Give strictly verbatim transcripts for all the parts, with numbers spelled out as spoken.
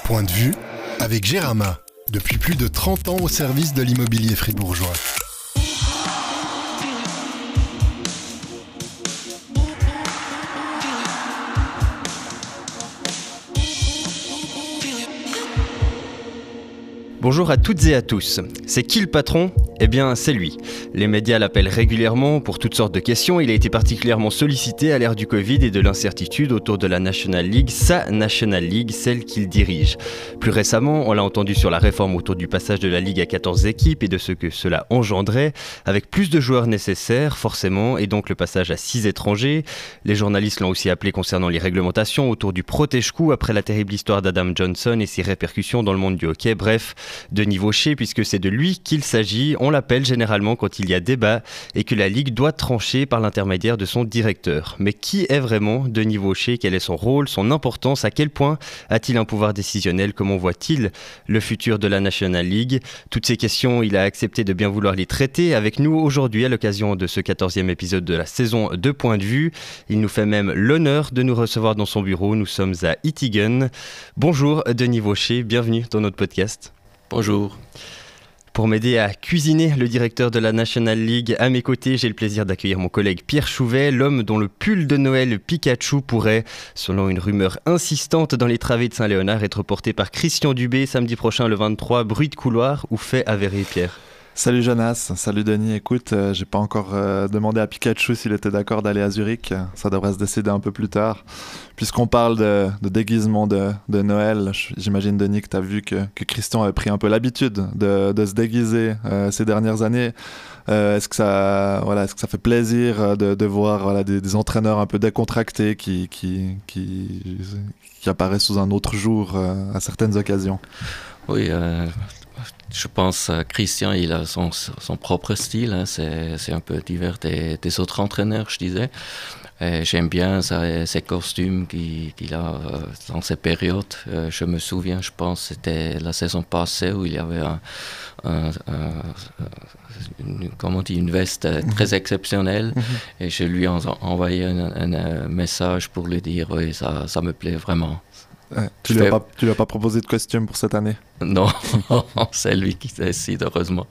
Point de vue avec Gérama, depuis plus de trente ans au service de l'immobilier fribourgeois. Bonjour à toutes et à tous. C'est qui le patron ? Eh bien, c'est lui. Les médias l'appellent régulièrement pour toutes sortes de questions. Il a été particulièrement sollicité à l'ère du Covid et de l'incertitude autour de la National League, sa National League, celle qu'il dirige. Plus récemment, on l'a entendu sur la réforme autour du passage de la Ligue à quatorze équipes et de ce que cela engendrait, avec plus de joueurs nécessaires, forcément, et donc le passage à six étrangers. Les journalistes l'ont aussi appelé concernant les réglementations autour du protège-coup après la terrible histoire d'Adam Johnson et ses répercussions dans le monde du hockey. Bref, Denis Vaucher, puisque c'est de lui qu'il s'agit. On l'appelle généralement quand il y a débat et que la Ligue doit trancher par l'intermédiaire de son directeur. Mais qui est vraiment Denis Vaucher ? Quel est son rôle, son importance ? À quel point a-t-il un pouvoir décisionnel ? Comment voit-il le futur de la National League ? Toutes ces questions, il a accepté de bien vouloir les traiter avec nous aujourd'hui à l'occasion de ce quatorzième épisode de la saison de Point de vue. Il nous fait même l'honneur de nous recevoir dans son bureau. Nous sommes à Ittigen. Bonjour Denis Vaucher, bienvenue dans notre podcast. Bonjour. Pour m'aider à cuisiner le directeur de la National League, à mes côtés, j'ai le plaisir d'accueillir mon collègue Pierre Chouvet, l'homme dont le pull de Noël Pikachu pourrait, selon une rumeur insistante dans les travées de Saint-Léonard, être porté par Christian Dubé samedi prochain le vingt-trois. Bruit de couloir ou fait avéré, Pierre ? Salut Jonas, salut Denis. Écoute, euh, j'ai pas encore euh, demandé à Pikachu s'il était d'accord d'aller à Zurich. Ça devrait se décider un peu plus tard. Puisqu'on parle de, de déguisement de, de Noël, j'imagine Denis que tu as vu que, que Christian a pris un peu l'habitude de, de se déguiser euh, ces dernières années. Euh, est-ce que ça, voilà, est-ce que ça fait plaisir de, de voir voilà, des, des entraîneurs un peu décontractés qui, qui, qui, qui apparaissent sous un autre jour euh, à certaines occasions ? Oui, euh, je pense que Christian, il a son, son propre style, hein, c'est, c'est un peu divers des, des autres entraîneurs, je disais. Et j'aime bien ça, ces costumes qu'il, qu'il a euh, dans ces périodes. Euh, je me souviens, je pense, c'était la saison passée où il y avait un, un, un, une, comment on dit, une veste très exceptionnelle. Mm-hmm. Et je lui ai envoyé un, un, un message pour lui dire oui, ça, ça me plaît vraiment. Ouais, tu lui as pas, tu lui as pas proposé de costume pour cette année ? Non, c'est lui qui décide, heureusement.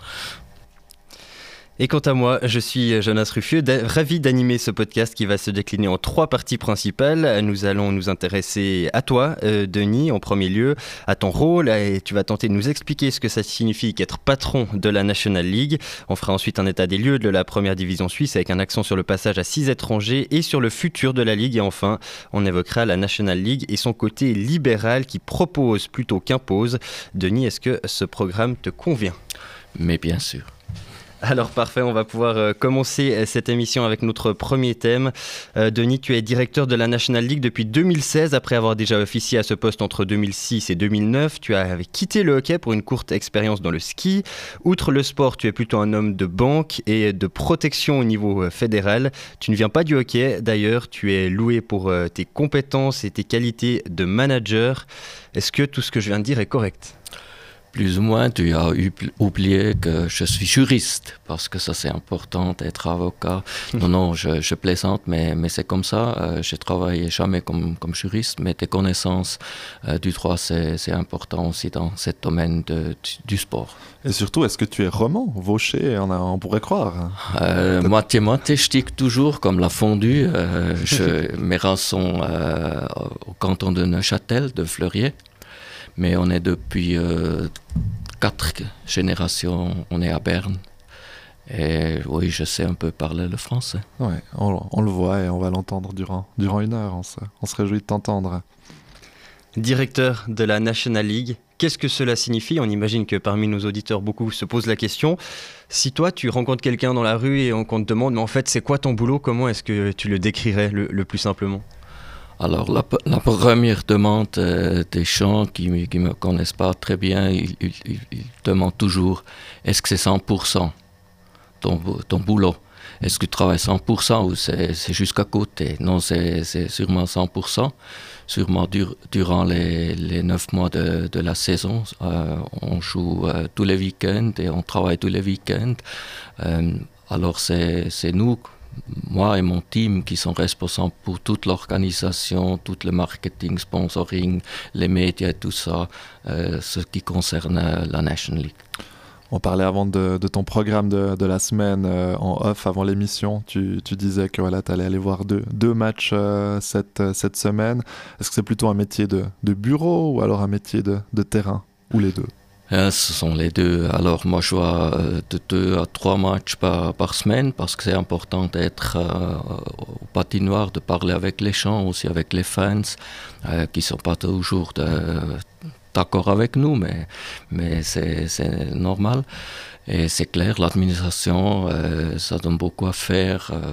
Et quant à moi, je suis Jonas Ruffieux, da- ravi d'animer ce podcast qui va se décliner en trois parties principales. Nous allons nous intéresser à toi, euh, Denis, en premier lieu, à ton rôle, et tu vas tenter de nous expliquer ce que ça signifie qu'être patron de la National League. On fera ensuite un état des lieux de la première division suisse avec un accent sur le passage à six étrangers et sur le futur de la Ligue. Et enfin, on évoquera la National League et son côté libéral qui propose plutôt qu'impose. Denis, est-ce que ce programme te convient ? Mais bien sûr. Alors parfait, on va pouvoir euh, commencer cette émission avec notre premier thème. Euh, Denis, tu es directeur de la National League depuis deux mille seize, après avoir déjà officié à ce poste entre deux mille six et deux mille neuf. Tu avais quitté le hockey pour une courte expérience dans le ski. Outre le sport, tu es plutôt un homme de banque et de protection au niveau euh, fédéral. Tu ne viens pas du hockey, d'ailleurs, tu es loué pour euh, tes compétences et tes qualités de manager. Est-ce que tout ce que je viens de dire est correct ? Plus ou moins, tu as oublié que je suis juriste, parce que ça c'est important d'être avocat. Non, non, je, je plaisante, mais, mais c'est comme ça. Euh, je ne travaille jamais comme, comme juriste, mais tes connaissances euh, du droit, c'est, c'est important aussi dans ce domaine de, du, du sport. Et surtout, est-ce que tu es roman, Vaucher, on, a, on pourrait croire euh, Moitié-moitié, je dis toujours comme la fondue. Euh, je, mes rangs sont euh, au canton de Neuchâtel, de Fleurier. Mais on est depuis euh, quatre générations, on est à Berne. Et oui, je sais un peu parler le français. Oui, on, on le voit et on va l'entendre durant, durant une heure. On se, on se réjouit de t'entendre. Directeur de la National League, qu'est-ce que cela signifie ? On imagine que parmi nos auditeurs, beaucoup se posent la question. Si toi, tu rencontres quelqu'un dans la rue et on te demande, mais en fait, c'est quoi ton boulot ? Comment est-ce que tu le décrirais le, le plus simplement ? Alors, la, la première demande euh, des gens qui ne me connaissent pas très bien, ils, ils, ils demandent toujours, est-ce que c'est cent pour cent ton, ton boulot ? Est-ce que tu travailles cent pour cent ou c'est, c'est jusqu'à côté ? Non, c'est, c'est sûrement cent pour cent. Sûrement dur, durant les, les neuf mois de, de la saison, euh, on joue euh, tous les week-ends et on travaille tous les week-ends. Euh, alors, c'est, c'est nous moi et mon team qui sont responsables pour toute l'organisation, tout le marketing, sponsoring, les médias, tout ça, euh, ce qui concerne la National League. On parlait avant de, de ton programme de, de la semaine euh, en off, avant l'émission. Tu, tu disais que voilà, tu allais aller voir deux, deux matchs euh, cette, cette semaine. Est-ce que c'est plutôt un métier de, de bureau ou alors un métier de, de terrain, ou les deux? Euh, ce sont les deux. Alors moi je vois euh, de deux à trois matchs par, par semaine parce que c'est important d'être euh, au patinoire, de parler avec les gens, aussi avec les fans euh, qui ne sont pas toujours de, d'accord avec nous, mais, mais c'est, c'est normal. Et c'est clair, l'administration, euh, ça donne beaucoup à faire. Euh,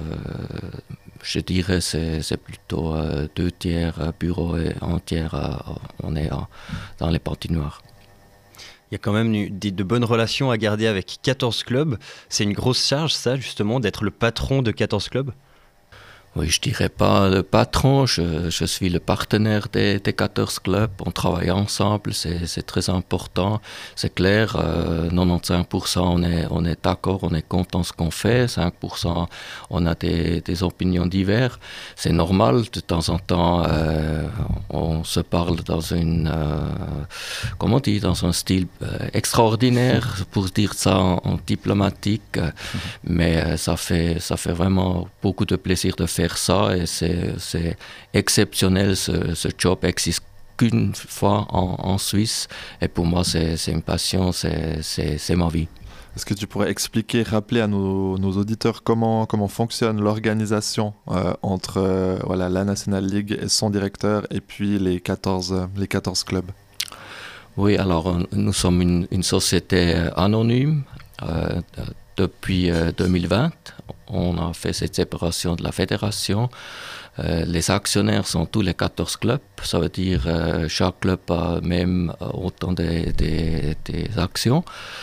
je dirais c'est c'est plutôt euh, deux tiers bureau et un tiers euh, on est euh, dans les patinoires. Il y a quand même eu des, de bonnes relations à garder avec quatorze clubs. C'est une grosse charge, ça, justement, d'être le patron de quatorze clubs? Oui, je dirais pas le patron, je, je suis le partenaire des, des quatorze clubs, on travaille ensemble, c'est, c'est très important, c'est clair, euh, quatre-vingt-quinze pour cent on est, on est d'accord, on est content de ce qu'on fait, cinq pour cent on a des, des opinions diverses, c'est normal, de temps en temps euh, on se parle dans une, euh, comment on dit, dans un style euh, extraordinaire, pour dire ça en, en diplomatique, euh, mais euh, ça fait, ça fait vraiment beaucoup de plaisir de faire ça et c'est, c'est exceptionnel, ce, ce job existe qu'une fois en, en Suisse et pour moi c'est, c'est une passion, c'est, c'est, c'est ma vie. Est-ce que tu pourrais expliquer, rappeler à nos, nos auditeurs comment, comment fonctionne l'organisation euh, entre euh, voilà, la National League et son directeur et puis les quatorze, les quatorze clubs? Oui, alors nous sommes une, une société anonyme euh, depuis euh, deux mille vingt. On a fait cette séparation de la fédération. Euh, les actionnaires sont tous les quatorze clubs. Ça veut dire euh, chaque club a même autant de, de, de actions.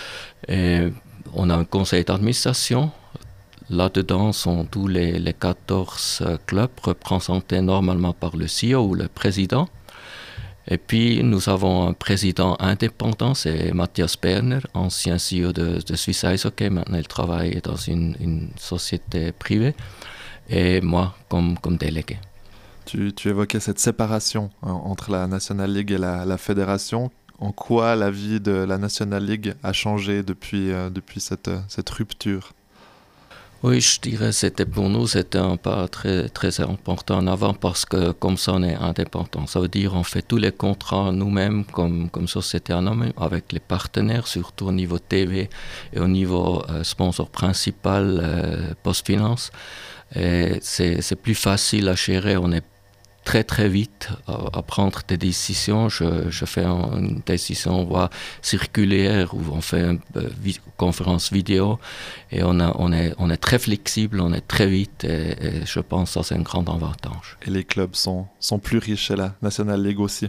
Et on a un conseil d'administration. Là-dedans sont tous les, les quatorze clubs représentés normalement par le C E O ou le président. Et puis, nous avons un président indépendant, c'est Matthias Berner, ancien C E O de, de Swiss Ice Hockey. Maintenant, il travaille dans une, une société privée. Et moi, comme, comme délégué. Tu, tu évoquais cette séparation hein, entre la National League et la, la fédération. En quoi la vie de la National League a changé depuis, euh, depuis cette, cette rupture? Oui, je dirais que c'était pour nous, c'était un pas très, très important en avant parce que comme ça, on est indépendant. Ça veut dire on fait tous les contrats nous-mêmes comme, comme société anonyme avec les partenaires, surtout au niveau T V et au niveau euh, sponsor principal, euh, post-finance. Et c'est, c'est plus facile à gérer, on est très très vite à, à prendre des décisions. Je, je fais une décision voie circulaire où on fait une euh, vi- conférence vidéo et on, a, on, est, on est très flexible, on est très vite et, et je pense que ça c'est un grand avantage. Et les clubs sont, sont plus riches chez la National League aussi?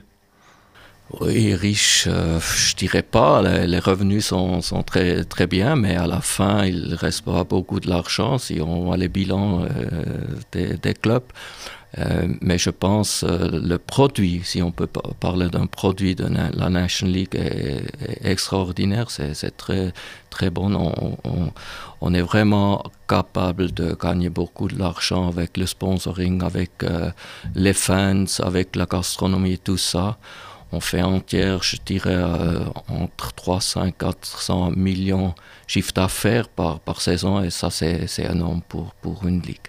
Oui, riches, euh, je dirais pas, les, les revenus sont, sont très, très bien, mais à la fin il ne reste pas beaucoup de l'argent si on voit les bilans euh, des, des clubs. Euh, mais je pense euh, le produit, si on peut pa- parler d'un produit de na- la National League est, est extraordinaire, c'est, c'est très, très bon. On, on, on est vraiment capable de gagner beaucoup de l'argent avec le sponsoring, avec euh, les fans, avec la gastronomie et tout ça. On fait entière, je dirais, euh, entre trois cents et quatre cents millions de chiffre d'affaires par, par saison et ça c'est, c'est énorme pour, pour une ligue.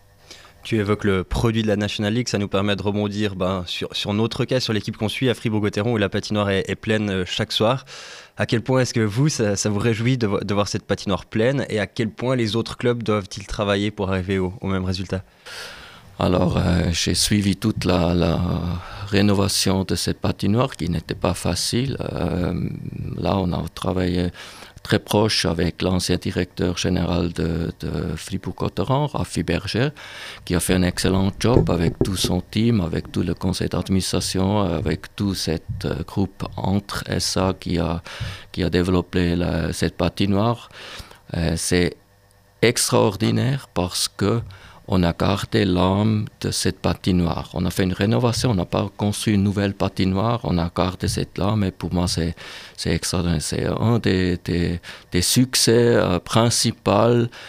Tu évoques le produit de la National League, ça nous permet de rebondir ben, sur, sur notre cas, sur l'équipe qu'on suit à Fribourg-Gotteron où la patinoire est, est pleine euh, chaque soir. À quel point est-ce que vous, ça, ça vous réjouit de, de voir cette patinoire pleine et à quel point les autres clubs doivent-ils travailler pour arriver au, au même résultat? Alors, euh, j'ai suivi toute la, la rénovation de cette patinoire qui n'était pas facile. Euh, là, on a travaillé très proche avec l'ancien directeur général de, de Fribourg-Gotteron, Raffi Berger, qui a fait un excellent job avec tout son team, avec tout le conseil d'administration, avec tout ce euh, groupe entre S A qui a, qui a développé la, cette patinoire. Euh, c'est extraordinaire parce que on a gardé l'âme de cette patinoire. On a fait une rénovation, on n'a pas construit une nouvelle patinoire, on a gardé cette âme et pour moi c'est, c'est extraordinaire. C'est un des, des, des succès euh, principaux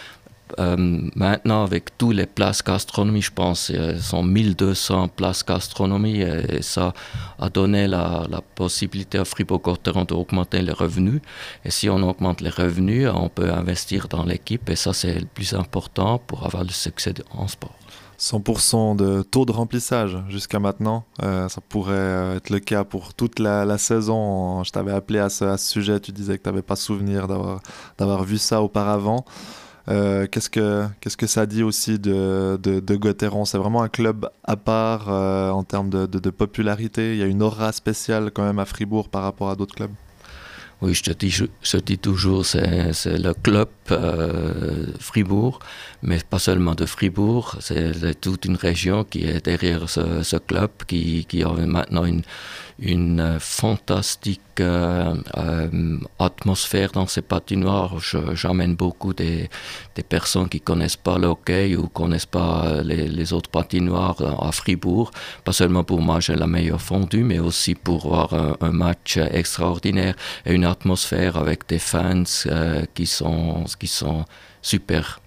euh, maintenant, avec toutes les places gastronomie, je pense, ce sont mille deux cents places gastronomie et ça a donné la, la possibilité à Fribourg-Gotteron d'augmenter les revenus. Et si on augmente les revenus, on peut investir dans l'équipe et ça, c'est le plus important pour avoir le succès en sport. cent pour cent de taux de remplissage jusqu'à maintenant. Euh, ça pourrait être le cas pour toute la, la saison. Je t'avais appelé à ce, à ce sujet, tu disais que tu n'avais pas souvenir d'avoir, d'avoir vu ça auparavant. Euh, qu'est-ce que, qu'est-ce que ça dit aussi de, de, de Gotteron? C'est vraiment un club à part euh, en termes de, de, de popularité. Il y a une aura spéciale quand même à Fribourg par rapport à d'autres clubs. Oui, je te dis, je, je dis toujours, c'est, c'est le club euh, Fribourg, mais pas seulement de Fribourg, c'est, c'est toute une région qui est derrière ce, ce club, qui, qui a maintenant une, une fantastique euh, euh, atmosphère dans ses patinoires. Je, j'emmène beaucoup des, des personnes qui ne connaissent pas le hockey ou ne connaissent pas les, les autres patinoires à Fribourg, pas seulement pour manger la meilleure fondue, mais aussi pour voir un, un match extraordinaire et une atmosphère avec des fans euh, qui sont, qui sont super.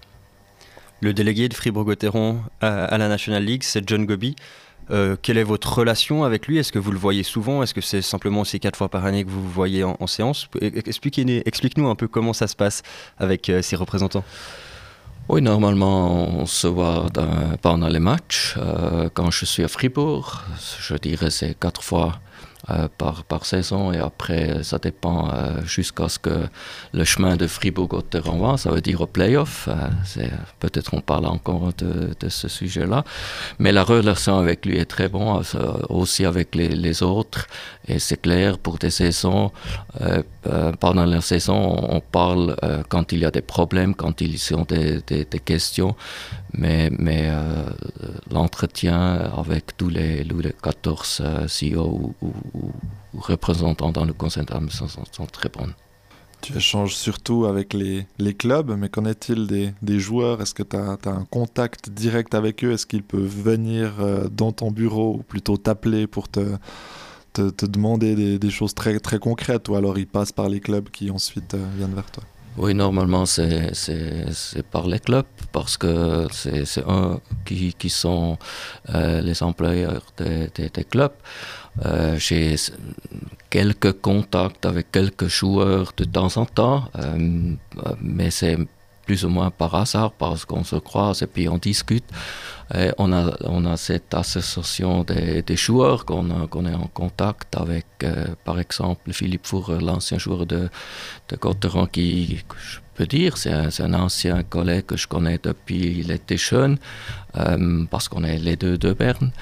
Le délégué de Fribourg-Gotteron à, à la National League, c'est John Gobi. Euh, quelle est votre relation avec lui? Est-ce que vous le voyez souvent? Est-ce que c'est simplement ces quatre fois par année que vous vous voyez en, en séance? Expliquez, explique-nous un peu comment ça se passe avec euh, ses représentants. Oui, normalement, on se voit dans, pendant les matchs. Euh, quand je suis à Fribourg, je dirais c'est quatre fois euh, par, par saison et après, ça dépend euh, jusqu'à ce que le chemin de Fribourg-Gotteron va, ça veut dire au play-off. Euh, c'est, peut-être on parle encore de, de ce sujet-là. Mais la relation avec lui est très bonne, euh, aussi avec les, les autres. Et c'est clair, pour des saisons, euh, euh, pendant la saison, on, on parle euh, quand il y a des problèmes, quand il y a des, des, des questions. Mais, mais euh, l'entretien avec tous les, les quatorze euh, C E O ou, ou, ou représentants dans le conseil d'administration sont, sont très bons. Tu échanges surtout avec les, les clubs, mais qu'en est-il des, des joueurs? Est-ce que tu as un contact direct avec eux? Est-ce qu'ils peuvent venir euh, dans ton bureau ou plutôt t'appeler pour te, te, te demander des, des choses très, très concrètes ou alors ils passent par les clubs qui ensuite euh, viennent vers toi? Oui, normalement, c'est, c'est, c'est par les clubs, parce que c'est, c'est eux qui, qui sont euh, les employeurs des, des, des clubs. Euh, j'ai quelques contacts avec quelques joueurs de temps en temps, euh, mais c'est plus ou moins par hasard, parce qu'on se croise et puis on discute. Et on, a, on a cette association des, des joueurs qu'on, a, qu'on est en contact avec, euh, par exemple, Philippe Four, l'ancien joueur de, de Gotteron, qui, je peux dire, c'est un, c'est un ancien collègue que je connais depuis il était jeune, euh, parce qu'on est les deux de Berne.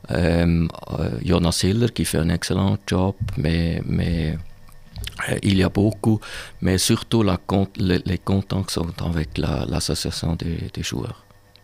Euh, euh, Jonas Hiller, qui fait un excellent job, mais... mais il y a beaucoup, mais surtout la, les, les contacts sont avec la, l'association des, des joueurs.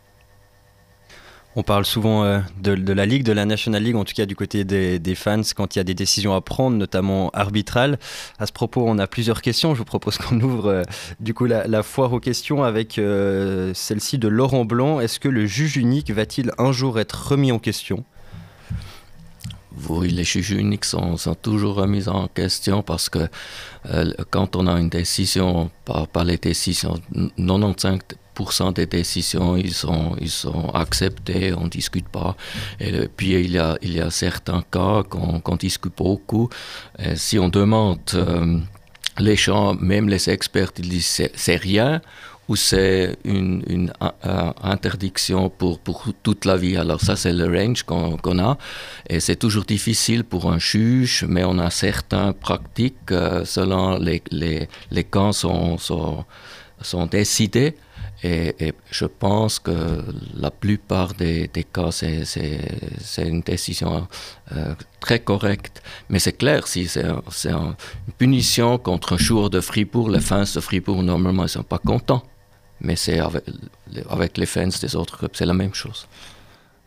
On parle souvent euh, de, de la Ligue, de la National League, en tout cas du côté des, des fans, quand il y a des décisions à prendre, notamment arbitrales. À ce propos, on a plusieurs questions. Je vous propose qu'on ouvre euh, du coup la, la foire aux questions avec euh, celle-ci de Laurent Blanc. Est-ce que le juge unique va-t-il un jour être remis en question ? Oui, les juges uniques sont, sont toujours remis en question parce que euh, quand on a une décision, par, par les décisions, quatre-vingt-quinze pour cent des décisions, ils sont, ils sont acceptés, on ne discute pas. Et puis il y a, il y a certains cas qu'on, qu'on discute beaucoup. Et si on demande, euh, les gens, même les experts, ils disent c'est, c'est rien. Ou c'est une, une euh, interdiction pour, pour toute la vie. Alors ça, c'est le range qu'on, qu'on a. Et c'est toujours difficile pour un juge, mais on a certaines pratiques euh, selon les, les, les cas sont, sont, sont décidés. Et, et je pense que la plupart des, des cas, c'est, c'est, c'est une décision euh, très correcte. Mais c'est clair, si c'est, un, c'est un, une punition contre un joueur de Fribourg, les fans de Fribourg, normalement, ils ne sont pas contents. Mais c'est avec, avec les fans des autres clubs, c'est la même chose.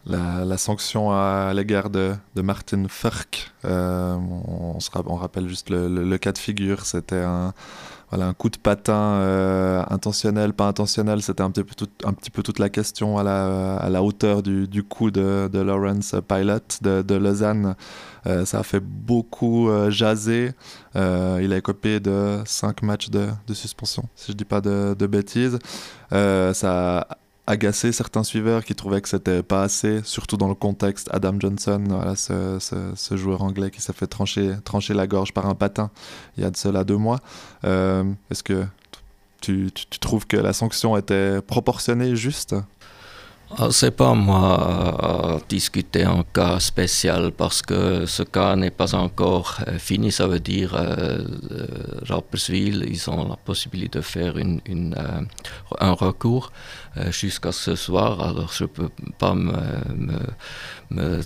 la, la sanction à l'égard de, de Martin Furk. Euh, on, on, se, on rappelle juste le, le, le cas de figure. C'était un, voilà, un coup de patin euh, intentionnel, pas intentionnel. C'était un petit peu, tout, un petit peu toute la question à la, à la hauteur du, du coup de, de Lawrence Pilot de, de Lausanne. Euh, ça a fait beaucoup euh, jaser. Euh, il a écopé de cinq matchs de, de suspension, si je ne dis pas de, de bêtises. Euh, ça a agacé certains suiveurs qui trouvaient que c'était pas assez, surtout dans le contexte Adam Johnson, voilà, ce, ce, ce joueur anglais qui s'est fait trancher, trancher la gorge par un patin il y a de cela deux mois. Euh, est-ce que tu, tu, tu trouves que la sanction était proportionnée, juste ? Ah, c'est pas moi à discuter un cas spécial parce que ce cas n'est pas encore euh, fini. Ça veut dire euh, Rapperswil, ils ont la possibilité de faire une, une, euh, un recours euh, jusqu'à ce soir. Alors je peux pas me, me, me euh,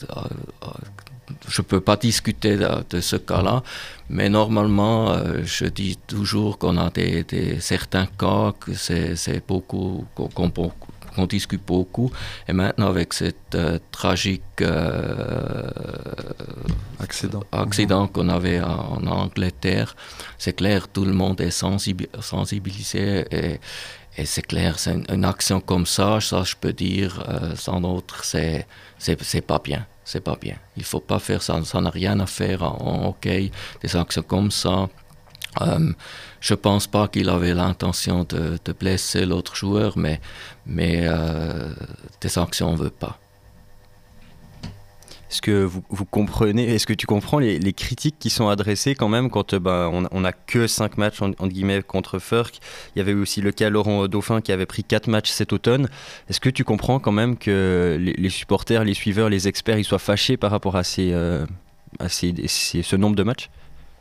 je peux pas discuter de, de ce cas-là, mais normalement, euh, je dis toujours qu'on a des, des certains cas que c'est, c'est beaucoup qu'on, qu'on qu'on discute beaucoup. Et maintenant, avec cet euh, tragique euh, accident, accident qu'on avait en Angleterre, c'est clair, tout le monde est sensibi- sensibilisé et, et c'est clair, c'est une, une action comme ça, ça je peux dire, euh, sans autre, c'est, c'est, c'est pas bien. C'est pas bien. Il faut pas faire ça, ça n'a rien à faire en, en hockey, des actions comme ça. Euh, je pense pas qu'il avait l'intention de, de blesser l'autre joueur, mais, mais euh, des sanctions on veut pas. Est-ce que vous, vous comprenez, est-ce que tu comprends les, les critiques qui sont adressées quand même quand bah, on n'a que cinq matchs en, entre guillemets contre Furk. Il y avait aussi le cas Laurent Dauphin qui avait pris quatre matchs cet automne. Est-ce que tu comprends quand même que les, les supporters, les suiveurs, les experts, ils soient fâchés par rapport à, ces, euh, à ces, ces, ce nombre de matchs ?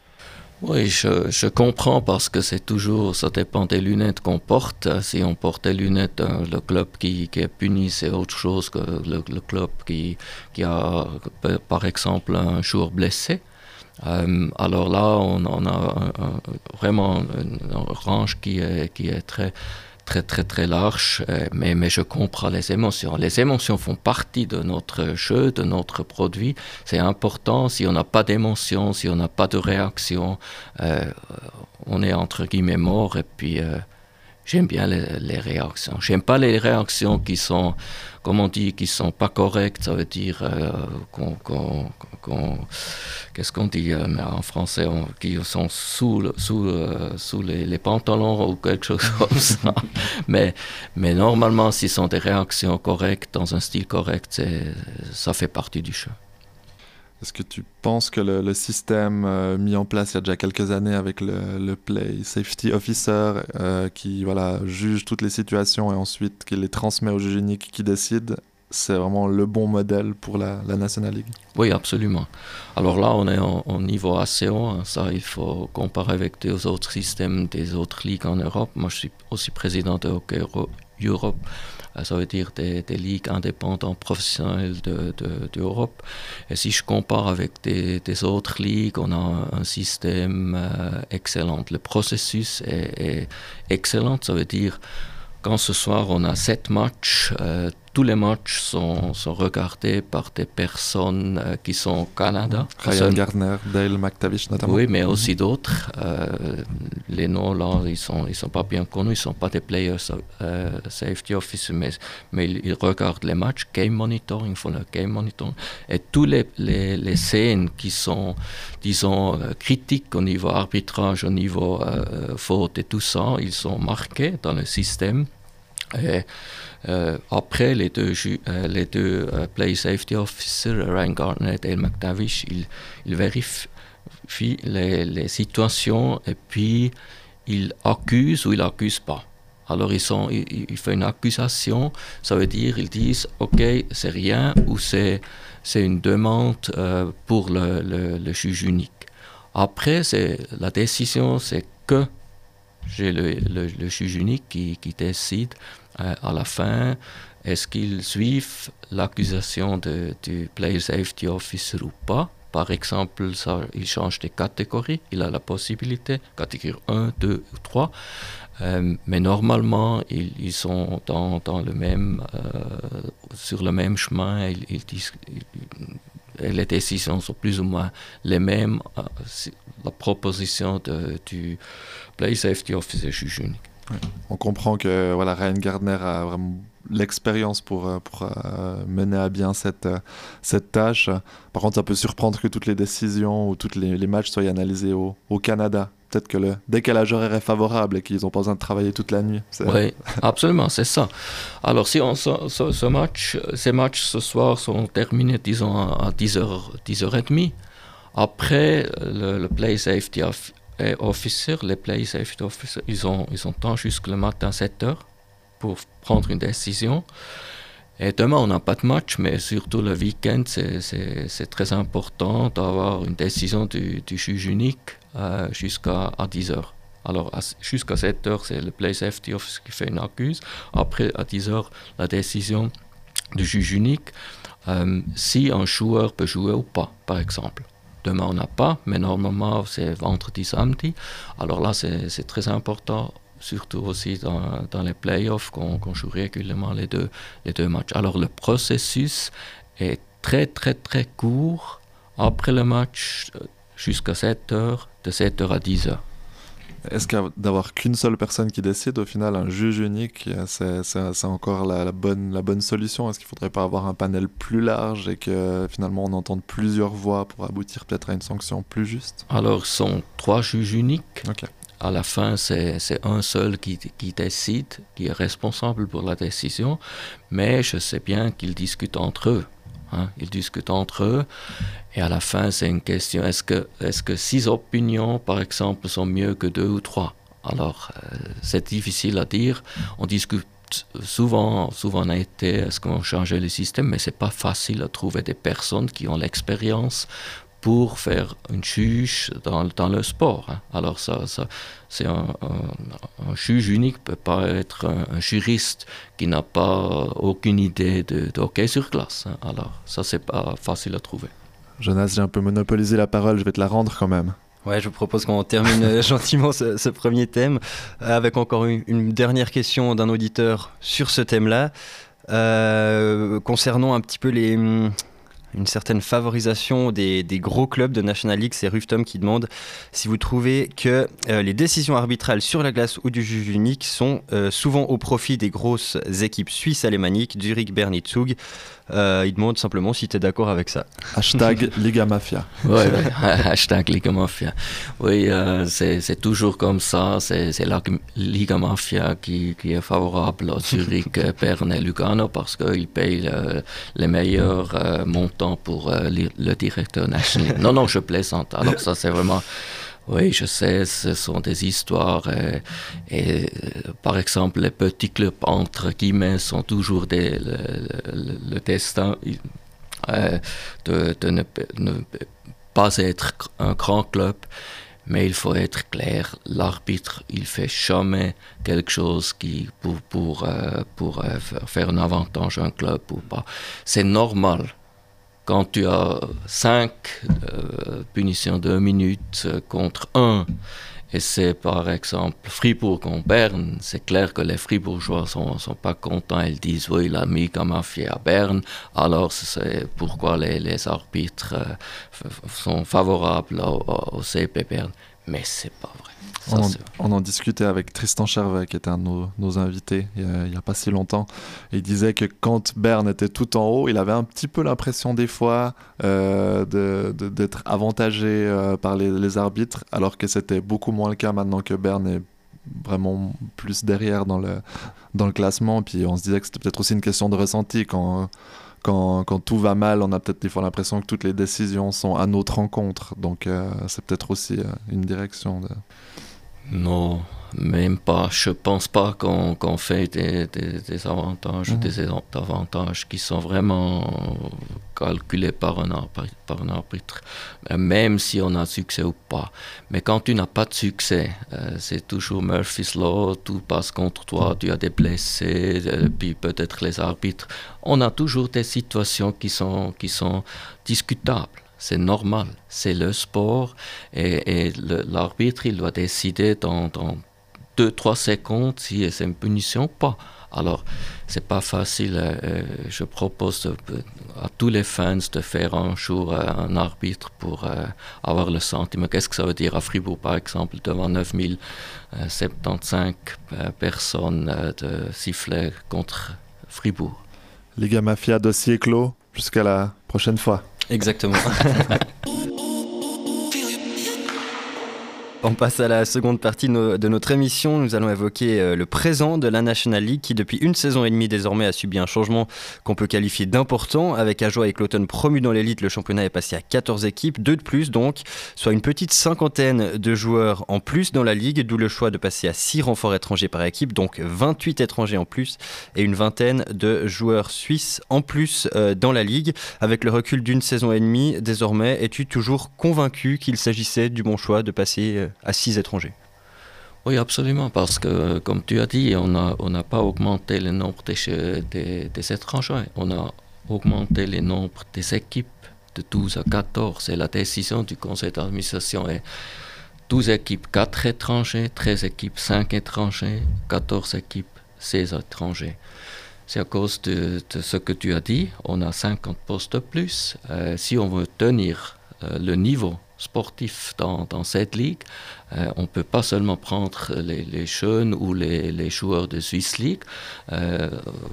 Oui, je, je comprends parce que c'est toujours, ça dépend des lunettes qu'on porte. Si on porte des lunettes, le club qui, qui est puni, c'est autre chose que le, le club qui, qui a, par exemple, un joueur blessé. Euh, alors là, on, on a un, un, vraiment un, un range qui est, qui est très... très très très large, mais, mais je comprends les émotions. Les émotions font partie de notre jeu, de notre produit. C'est important. Si on n'a pas d'émotion, si on n'a pas de réaction, euh, on est entre guillemets mort. Et puis, euh, j'aime bien les, les réactions. J'aime pas les réactions qui sont, comme on dit, qui sont pas correctes. Ça veut dire euh, qu'on, qu'on, qu'on, qu'est-ce qu'on dit euh, en français, on, qui sont sous, le, sous, euh, sous les, les pantalons ou quelque chose comme ça. mais, mais normalement, si ce sont des réactions correctes, dans un style correct, c'est, ça fait partie du jeu. Est-ce que tu penses que le, le système euh, mis en place il y a déjà quelques années avec le, le Play Safety Officer euh, qui voilà, juge toutes les situations et ensuite qui les transmet au juge unique qui décide, c'est vraiment le bon modèle pour la, la National League? Oui, absolument. Alors là, on est au niveau assez haut. Hein. Ça, il faut comparer avec des autres systèmes des autres ligues en Europe. Moi, je suis aussi président de Hockey Europe. Ça veut dire des, des ligues indépendantes professionnelles de, de, d'Europe. Et si je compare avec des, des autres ligues, on a un système euh, excellent. Le processus est, est excellent. Ça veut dire, quand ce soir on a sept matchs, euh, tous les matchs sont, sont regardés par des personnes euh, qui sont au Canada. Ryan Gardner, Dale McTavish notamment. Oui, mais aussi d'autres. Euh, les noms là, ils sont, ils sont pas bien connus, ils sont pas des players euh, safety officers, mais, mais ils, ils regardent les matchs, game monitoring, font le game monitoring. Et tous les, les, les scènes qui sont, disons, euh, critiques au niveau arbitrage, au niveau euh, faute et tout ça, ils sont marqués dans le système. Et euh, après, les deux, ju- euh, les deux euh, play safety officers, Ryan Gardner et Dale McTavish, ils, ils vérifient les, les situations et puis ils accusent ou ils n'accusent pas. Alors ils, sont, ils, ils font une accusation, ça veut dire ils disent ok, c'est rien ou c'est, c'est une demande euh, pour le, le, le juge unique. Après, c'est, la décision, c'est que j'ai le, le, le juge unique qui, qui décide euh, à la fin, est-ce qu'ils suivent l'accusation de, du Player Safety Officer ou pas. Par exemple, ça, il change des catégories. Il a la possibilité, catégorie un, deux ou trois. Euh, mais normalement, ils, ils sont dans, dans le même, euh, sur le même chemin. Ils, ils disent, ils, et les décisions sont plus ou moins les mêmes. Euh, la proposition de, du Play Safety Officer juge unique. Ouais. On comprend que voilà, Ryan Gardner a vraiment l'expérience pour, pour euh, mener à bien cette, cette tâche. Par contre, ça peut surprendre que toutes les décisions ou tous les, les matchs soient analysés au, au Canada. Peut-être que le décalage horaire est favorable et qu'ils n'ont pas besoin de travailler toute la nuit. Oui, absolument, c'est ça. Alors, si on, ce, ce match, ces matchs ce soir sont terminés, disons, à dix heures, dix heures trente, après, le, le Play Safety Officer, les Play Safety Officers, ils ont, ils ont temps jusqu'au matin sept heures pour prendre une décision. Et demain, on n'a pas de match, mais surtout le week-end, c'est, c'est, c'est très important d'avoir une décision du, du juge unique euh, jusqu'à à dix heures. Alors, à, jusqu'à sept heures, c'est le Play Safety Officer qui fait une accuse. Après, à dix heures, la décision du juge unique, euh, si un joueur peut jouer ou pas, par exemple. Demain, on n'a pas, mais normalement, c'est vendredi, samedi. Alors là, c'est, c'est très important. Surtout aussi dans, dans les playoffs, qu'on, qu'on joue régulièrement les deux, les deux matchs. Alors le processus est très très très court après le match jusqu'à sept heures, de sept heures à dix heures. Est-ce que d'avoir qu'une seule personne qui décide, au final, un juge unique, c'est, c'est, c'est encore la, la, bonne, la bonne solution? Est-ce qu'il ne faudrait pas avoir un panel plus large et que finalement on entende plusieurs voix pour aboutir peut-être à une sanction plus juste? Alors ce sont trois juges uniques. Okay. À la fin, c'est, c'est un seul qui, qui décide, qui est responsable pour la décision, mais je sais bien qu'ils discutent entre eux. Hein. Ils discutent entre eux, et à la fin, c'est une question, est-ce que, est-ce que six opinions, par exemple, sont mieux que deux ou trois? Alors, euh, c'est difficile à dire. On discute souvent, souvent on a été, est-ce qu'on changeait le système, mais c'est pas facile à trouver des personnes qui ont l'expérience pour faire une juge dans, dans le sport. Hein. Alors ça, ça, c'est un, un, un juge unique ne peut pas être un, un juriste qui n'a pas aucune idée de, de hockey sur glace. Hein. Alors ça, c'est pas facile à trouver. Jonas, j'ai un peu monopolisé la parole, je vais te la rendre quand même. Ouais, je vous propose qu'on termine gentiment ce, ce premier thème avec encore une, une dernière question d'un auditeur sur ce thème-là, euh, concernant un petit peu les... une certaine favorisation des, des gros clubs de National League. C'est Ruftom qui demande si vous trouvez que euh, les décisions arbitrales sur la glace ou du juge unique sont euh, souvent au profit des grosses équipes suisses alémaniques, Zurich, Bern et Zug. Euh, il demande simplement si tu es d'accord avec ça. Hashtag Liga Mafia. Oui, ouais. Hashtag Liga Mafia. Oui, euh, c'est, c'est toujours comme ça. C'est, c'est la Liga Mafia qui, qui est favorable à Zurich, Bern et Lugano parce qu'ils payent euh, les meilleurs euh, montants pour euh, le, le directeur national. Non, non, je plaisante. Alors ça, c'est vraiment... Oui, je sais, ce sont des histoires. Et, et euh, par exemple, les petits clubs, entre guillemets, sont toujours des, le, le, le destin euh, de, de ne, ne pas être un grand club. Mais il faut être clair, l'arbitre, il fait jamais quelque chose qui pour, pour, euh, pour euh, faire un avantage à un club ou pas. C'est normal. Quand tu as cinq euh, punitions de deux minutes contre un, et c'est par exemple Fribourg contre Berne, c'est clair que les Fribourgeois ne sont, sont pas contents. Ils disent oui, la Liga Mafia à Berne, alors c'est pourquoi les, les arbitres euh, f- sont favorables au, au C P Berne. Mais c'est pas vrai. Ça, on, en, c'est... on en discutait avec Tristan Chervet, qui était un de nos, nos invités il n'y a, a pas si longtemps. Et il disait que quand Berne était tout en haut, il avait un petit peu l'impression des fois euh, de, de, d'être avantagé euh, par les, les arbitres, alors que c'était beaucoup moins le cas maintenant que Berne est vraiment plus derrière dans le, dans le classement. Puis on se disait que c'était peut-être aussi une question de ressenti. Quand, quand, quand tout va mal, on a peut-être des fois l'impression que toutes les décisions sont à notre rencontre. Donc euh, c'est peut-être aussi euh, une direction de... Non, même pas. Je pense pas qu'on, qu'on fait des, des, des avantages, mmh. des avantages qui sont vraiment calculés par un arbitre, par un arbitre, même si on a succès ou pas. Mais quand tu n'as pas de succès, euh, c'est toujours Murphy's Law, tout passe contre toi, tu as des blessés, euh, puis peut-être les arbitres. On a toujours des situations qui sont, qui sont discutables. C'est normal, c'est le sport et, et le, l'arbitre il doit décider dans, dans deux trois secondes si c'est une punition ou pas. Alors, c'est pas facile. Euh, je propose de, à tous les fans de faire un jour euh, un arbitre pour euh, avoir le sentiment. Qu'est-ce que ça veut dire à Fribourg, par exemple, devant neuf mille soixante-quinze euh, personnes euh, de siffler contre Fribourg. Liga Mafia, dossier clos. Jusqu'à la prochaine fois. Exactement. On passe à la seconde partie de notre émission. Nous allons évoquer le présent de la National League qui, depuis une saison et demie désormais, a subi un changement qu'on peut qualifier d'important. Avec Ajoie et Cloton promus dans l'élite, le championnat est passé à quatorze équipes, deux de plus donc, soit une petite cinquantaine de joueurs en plus dans la Ligue, d'où le choix de passer à six renforts étrangers par équipe, donc vingt-huit étrangers en plus et une vingtaine de joueurs suisses en plus euh, dans la Ligue. Avec le recul d'une saison et demie, désormais, es-tu toujours convaincu qu'il s'agissait du bon choix de passer euh, à six étrangers? Oui, absolument, parce que, comme tu as dit, on n'a on a pas augmenté le nombre des, des, des étrangers, on a augmenté le nombre des équipes de douze à quatorze, et la décision du conseil d'administration est douze équipes, quatre étrangers, treize équipes, cinq étrangers, quatorze équipes, seize étrangers. C'est à cause de, de ce que tu as dit, on a cinquante postes de plus. Euh, si on veut tenir euh, le niveau sportif dans, dans cette ligue, euh, on ne peut pas seulement prendre les, les jeunes ou les, les joueurs de Swiss League, euh,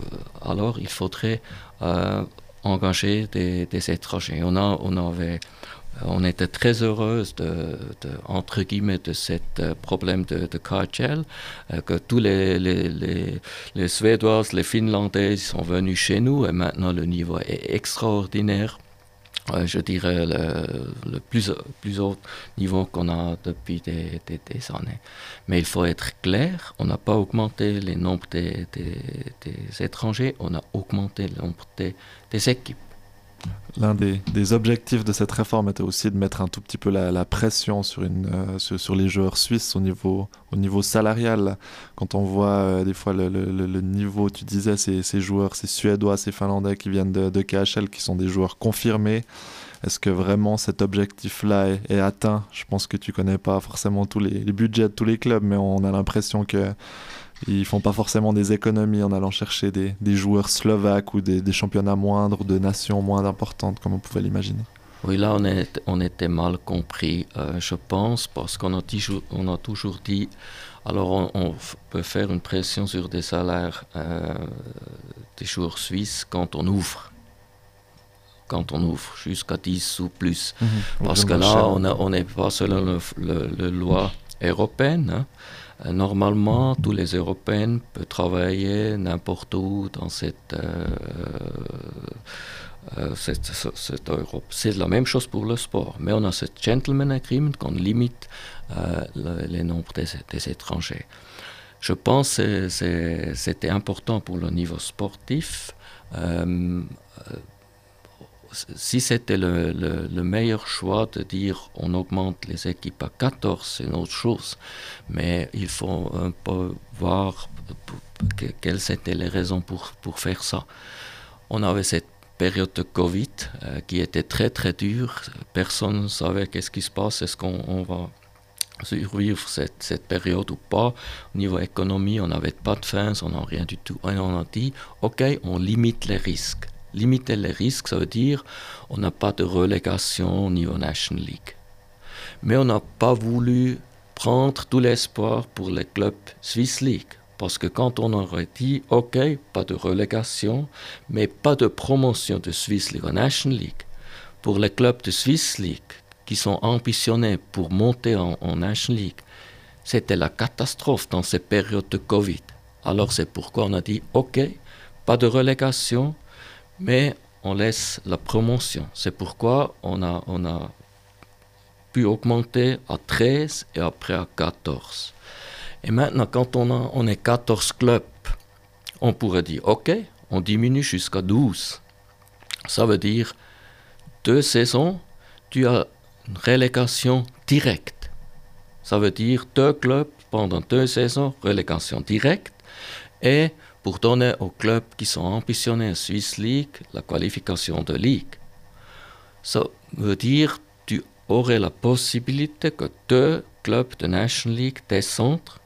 alors il faudrait euh, engager des, des étrangers. On, a, on, avait, on était très heureux de, de, entre guillemets, de ce euh, problème de, de K H L, euh, que tous les, les, les, les Suédoises, les Finlandais sont venus chez nous et maintenant le niveau est extraordinaire. Euh, je dirais le, le plus, plus haut niveau qu'on a depuis des, des, des années. Mais il faut être clair, on n'a pas augmenté le nombre des, des, des étrangers, on a augmenté le nombre des, des équipes. L'un des, des objectifs de cette réforme était aussi de mettre un tout petit peu la, la pression sur, une, euh, sur, sur les joueurs suisses au niveau, au niveau salarial. Quand on voit euh, des fois le, le, le niveau, tu disais, ces, ces joueurs, ces Suédois, ces Finlandais qui viennent de, de K H L, qui sont des joueurs confirmés, est-ce que vraiment cet objectif-là est, est atteint? Je pense que tu connais pas forcément tous les, les budgets de tous les clubs, mais on a l'impression que ils font pas forcément des économies en allant chercher des, des joueurs slovaques ou des, des championnats moindres, de nations moins importantes, comme on pouvait l'imaginer. Oui, là, on, est, on était mal compris, euh, je pense, parce qu'on a, toujours, on a toujours dit, alors on, on peut faire une pression sur des salaires euh, des joueurs suisses quand on ouvre. Quand on ouvre jusqu'à dix ou plus. Mmh, parce que là, on n'est pas selon le, le, le loi européenne. Hein. Normalement, tous les Européens peuvent travailler n'importe où dans cette, euh, euh, cette, cette Europe. C'est la même chose pour le sport, mais on a ce gentleman agreement qu'on limite euh, le, le nombre des, des étrangers. Je pense que c'est, c'était important pour le niveau sportif. Euh, Si c'était le, le, le meilleur choix de dire on augmente les équipes à quatorze, c'est une autre chose. Mais il faut un peu voir que, quelles étaient les raisons pour, pour faire ça. On avait cette période de Covid euh, qui était très très dure. Personne ne savait qu'est-ce qui se passe. Est-ce qu'on on va survivre cette, cette période ou pas? Au niveau économie, on n'avait pas de fins, on n'a rien du tout. Et on a dit, ok, on limite les risques. Limiter les risques, ça veut dire on n'a pas de relégation au niveau National League. Mais on n'a pas voulu prendre tout l'espoir pour les clubs Swiss League. Parce que quand on aurait dit, ok, pas de relégation, mais pas de promotion de Swiss League au National League, pour les clubs de Swiss League qui sont ambitionnés pour monter en, en National League, c'était la catastrophe dans ces périodes de Covid. Alors c'est pourquoi on a dit, ok, pas de relégation, mais on laisse la promotion. C'est pourquoi on a, on a pu augmenter à treize et après à quatorze. Et maintenant, quand on, a, on est quatorze clubs, on pourrait dire, ok, on diminue jusqu'à douze. Ça veut dire, deux saisons, tu as une relégation directe. Ça veut dire, deux clubs pendant deux saisons, relégation directe. Et pour donner aux clubs qui sont ambitionnés en Swiss League la qualification de Ligue. So, veut dire tu aurais la possibilité que deux clubs de National League descendent,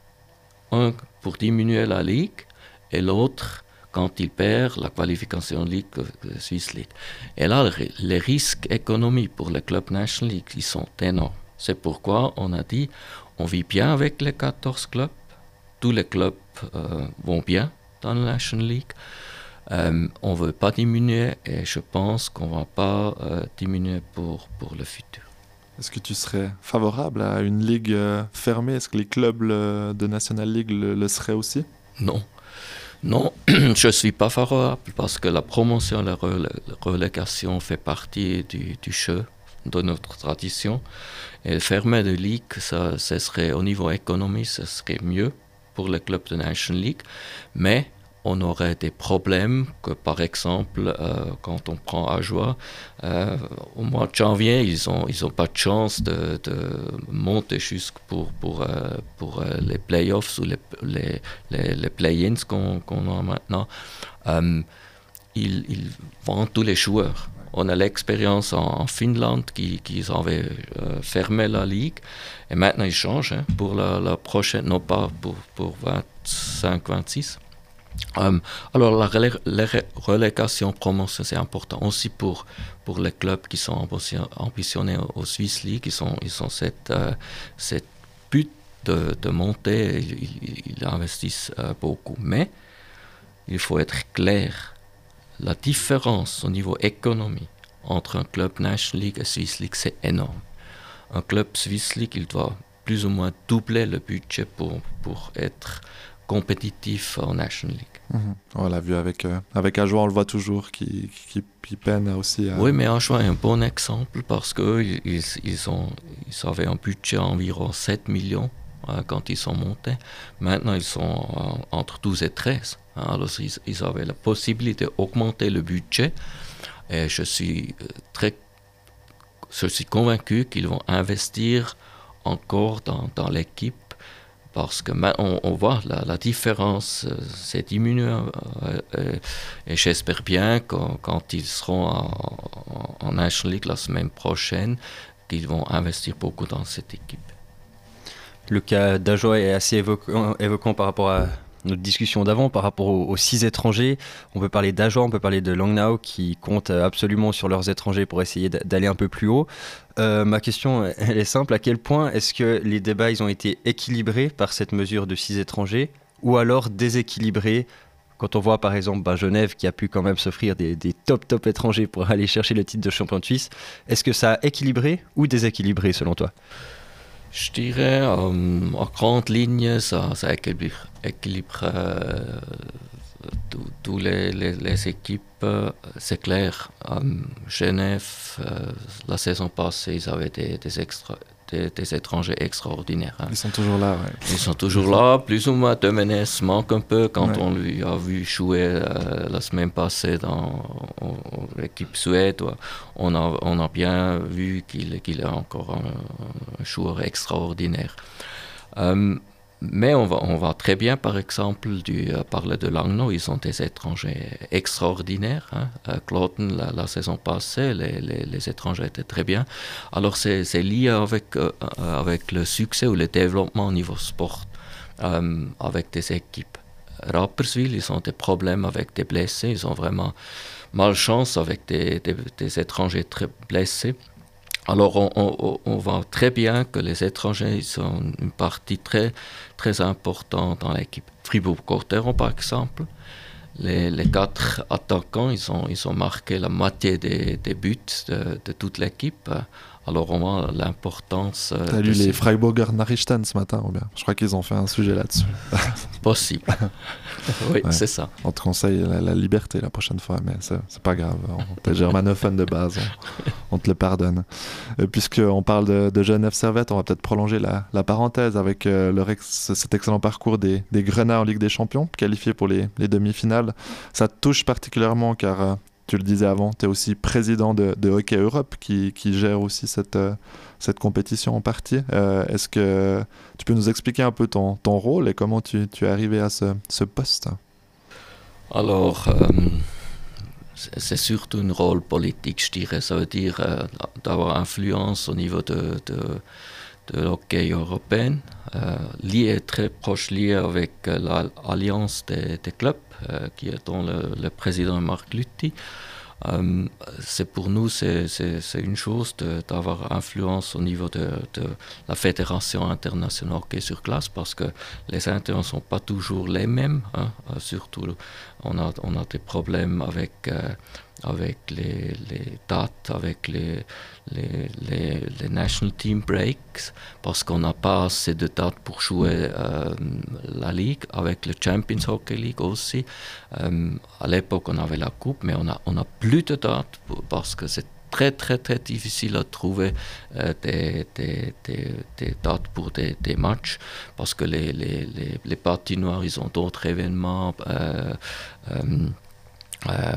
un pour diminuer la ligue et l'autre quand il perd la qualification Ligue, euh, Swiss League. Et là, les risques économiques pour les clubs National League, ils sont énormes. C'est pourquoi on a dit, on vit bien avec les quatorze clubs, tous les clubs euh, vont bien dans la National League. Euh, on ne veut pas diminuer et je pense qu'on ne va pas euh, diminuer pour, pour le futur. Est-ce que tu serais favorable à une ligue euh, fermée? Est-ce que les clubs le, de National League le, le seraient aussi? Non. Non, je ne suis pas favorable parce que la promotion et la relégation fait partie du, du jeu, de notre tradition. Et fermer de ligue, ça, ça serait, au niveau économique, ce serait mieux pour les clubs de National League. Mais on aurait des problèmes que, par exemple, euh, quand on prend Ajoie, euh, au mois de janvier, ils n'ont ils ont pas de chance de, de monter jusque pour, pour, euh, pour euh, les playoffs ou les, les, les, les play-ins qu'on qu'on a maintenant. Euh, ils, ils vendent tous les joueurs. On a l'expérience en, en Finlande qui, qui avaient euh, fermé la ligue et maintenant ils changent hein, pour la, la prochaine, non pas pour, pour vingt-cinq vingt-six. Um, alors la, relé la relégation promotion c'est important aussi pour, pour les clubs qui sont ambitionnés au, au Swiss League, ils ont, ils ont cette, euh, cette but de, de monter, ils, ils, ils investissent euh, beaucoup. Mais il faut être clair, la différence au niveau économique entre un club National League et Swiss League c'est énorme. Un club Swiss League il doit plus ou moins doubler le budget pour, pour être compétitif en National League. Mmh. On l'a vu avec, euh, avec Ajoie, on le voit toujours, qui, qui, qui peine aussi. À... Oui, mais Ajoie est un bon exemple parce qu'ils ils, ils, ont, ils avaient un budget environ sept millions euh, quand ils sont montés. Maintenant, ils sont euh, entre douze et treize. Hein, alors, ils, ils avaient la possibilité d'augmenter le budget et je suis, euh, très, je suis convaincu qu'ils vont investir encore dans, dans l'équipe. Parce que on, on voit la, la différence euh, s'est diminuée euh, euh, et j'espère bien que quand ils seront en, en National League la semaine prochaine, qu'ils vont investir beaucoup dans cette équipe. Le cas d'Ajoie est assez évoquant, évoquant par rapport à notre discussion d'avant, par rapport aux, aux six étrangers. On peut parler d'Ajoie, on peut parler de Langnau qui comptent absolument sur leurs étrangers pour essayer d'aller un peu plus haut. Euh, ma question, elle est simple. À quel point est-ce que les débats ils ont été équilibrés par cette mesure de six étrangers ou alors déséquilibrés quand on voit par exemple bah, Genève qui a pu quand même s'offrir des, des top top étrangers pour aller chercher le titre de champion de Suisse. Est-ce que ça a équilibré ou déséquilibré selon toi? Je dirais, euh, en grande ligne, ça, ça équilibre, équilibre euh, toutes les, les, les équipes. Euh, c'est clair, euh, Genève, euh, la saison passée, ils avaient des, des, extra, des, des étrangers extraordinaires. Hein. Ils sont toujours là, ouais. Ils sont toujours là, plus ou moins. Domenech manque un peu quand ouais. on lui a vu jouer euh, la semaine passée dans l'équipe suède. On a, on a bien vu qu'il qu'il est encore un, un joueur extraordinaire. Euh, mais on va, on va très bien, par exemple, du, euh, parler de Langnau. Ils ont des étrangers extraordinaires. Hein. Euh, Cloten, la, la saison passée, les, les, les étrangers étaient très bien. Alors, c'est lié avec, euh, avec le succès ou le développement au niveau sport, euh, avec des équipes. Rapperswil, ils ont des problèmes avec des blessés. Ils ont vraiment malchance avec des, des, des étrangers très blessés. Alors, on, on, on voit très bien que les étrangers ils sont une partie très, très importante dans l'équipe. Fribourg-Gotteron, par exemple, les, les quatre attaquants, ils ont, ils ont marqué la moitié des, des buts de, de toute l'équipe. Alors, on voit l'importance. Tu as lu les Freiburger Nachrichten ce matin, Robert? Je crois qu'ils ont fait un sujet là-dessus. Possible. Oui, ouais. C'est ça. On te conseille la, la liberté la prochaine fois, mais c'est pas grave. T'es germanophone de base, on, on te le pardonne. Euh, Puisqu'on parle de, de Genève Servette, on va peut-être prolonger la, la parenthèse avec euh, leur ex, cet excellent parcours des, des Grenats en Ligue des Champions, qualifiés pour les, les demi-finales. Ça te touche particulièrement car, euh, tu le disais avant, tu es aussi président de, de Hockey Europe qui, qui gère aussi cette, euh, cette compétition en partie. Euh, Est-ce que tu peux nous expliquer un peu ton, ton rôle et comment tu, tu es arrivé à ce, ce poste? Alors, euh, c'est surtout un rôle politique, je dirais. Ça veut dire euh, d'avoir influence au niveau de, de, de l'hockey européen, euh, lié, très proche lié avec euh, l'alliance des, des clubs, euh, qui est dont le, le président est Marc Lutti. Euh, c'est pour nous, c'est, c'est, c'est une chose de, d'avoir influence au niveau de, de la Fédération internationale hockey sur glace, parce que les intérêts ne sont pas toujours les mêmes. Hein. Euh, surtout, on a, on a des problèmes avec, euh, avec les, les dates, avec les, les, les, les national team breaks, parce qu'on n'a pas assez de dates pour jouer euh, la Ligue, avec le Champions Hockey League aussi. Euh, à l'époque, on avait la Coupe, mais on a, on a plus de dates pour, parce que c'est très, très, très difficile à trouver euh, des, des, des, des dates pour des, des matchs, parce que les, les, les, les patinoires, ils ont d'autres événements. Euh, euh, Euh,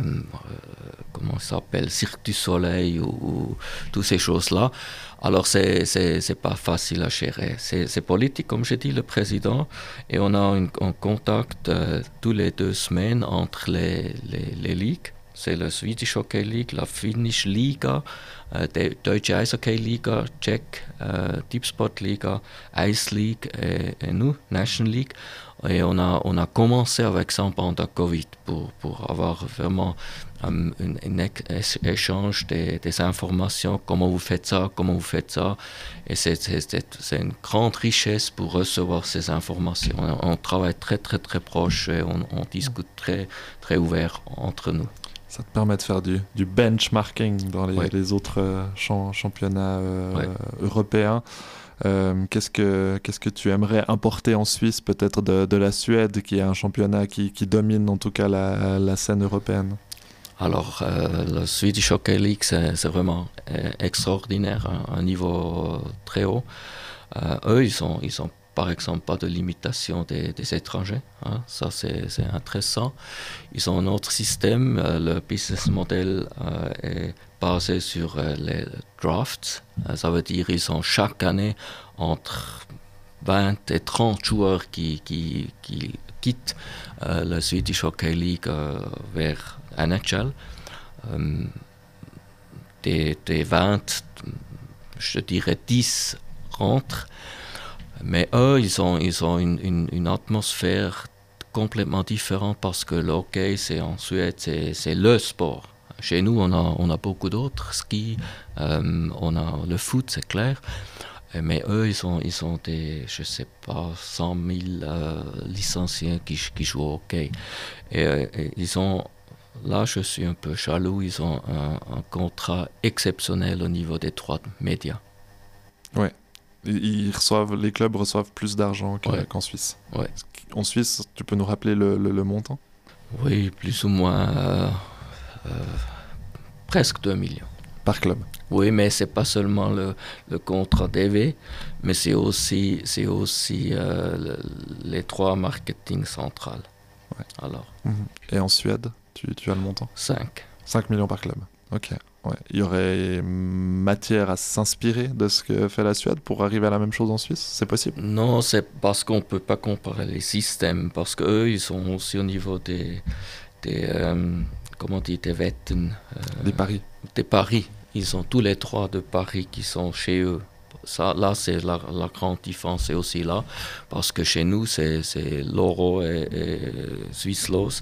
comment ça s'appelle, Cirque du Soleil ou, ou toutes ces choses-là. Alors c'est, c'est, c'est pas facile à gérer. C'est, c'est politique, comme j'ai dit, le président, et on a un, un contact euh, tous les deux semaines entre les, les, les ligues. C'est la Swedish Hockey League, la Finnish Liga, äh, die Deutsche Eishockey Liga, Czech, äh, Deep Spot Liga, Ice League et, et nous, National League. Et on a, on a commencé avec ça pendant Covid pour, pour avoir vraiment um, un, un échange des, des informations, comment vous faites ça, comment vous faites ça. Et c'est, c'est, c'est une grande richesse pour recevoir ces informations. On, on travaille très très très proche et on, on discute très, très ouvert entre nous. Ça te permet de faire du, du benchmarking dans les, ouais. les autres euh, champ, championnats euh, ouais. européens. Euh, qu'est-ce que, qu'est-ce que tu aimerais importer en Suisse, peut-être de, de la Suède, qui est un championnat qui, qui domine en tout cas la, la scène européenne? Alors, euh, la Swedish Hockey League, c'est, c'est vraiment euh, extraordinaire, un, un niveau très haut. Euh, eux, ils ont, ils ont par exemple pas de limitation des, des étrangers, hein. Ça c'est, c'est intéressant. Ils ont un autre système, euh, le business model euh, est basé sur euh, les drafts, euh, ça veut dire qu'ils ont chaque année entre vingt et trente joueurs qui, qui, qui quittent euh, la Swedish Hockey League euh, vers N H L. Euh, des, des vingt, je dirais dix rentrent. Mais eux, ils ont, ils ont une, une, une atmosphère complètement différente parce que le hockey, c'est, en Suède, c'est, c'est le sport. Chez nous, on a, on a beaucoup d'autres, ski, euh, on a le foot, c'est clair. Mais eux, ils ont, ils ont des, je sais pas, cent mille euh, licenciés qui, qui jouent au hockey. Et, et ils ont, là, je suis un peu jaloux, ils ont un, un contrat exceptionnel au niveau des droits médias. Ouais. Ils reçoivent, les clubs reçoivent plus d'argent que, ouais. qu'en Suisse. Ouais. En Suisse, tu peux nous rappeler le, le, le montant? Oui, plus ou moins euh, euh, presque deux millions. Par club? Oui, mais c'est pas seulement le, le contrat T V, mais c'est aussi, c'est aussi euh, le, les trois marketing centrales. Ouais. Alors. Et en Suède, tu, tu as le montant? cinq. cinq millions par club. Ok. Ouais. Il y aurait matière à s'inspirer de ce que fait la Suède pour arriver à la même chose en Suisse? C'est possible? Non, c'est parce qu'on ne peut pas comparer les systèmes, parce qu'eux, ils sont aussi au niveau des, des euh, comment on dit, des wetten, euh, des paris. Des paris. Ils ont tous les trois de paris qui sont chez eux. Ça, là, c'est la, la grande différence, c'est aussi là, parce que chez nous, c'est, c'est l'euro et, et Swisslos.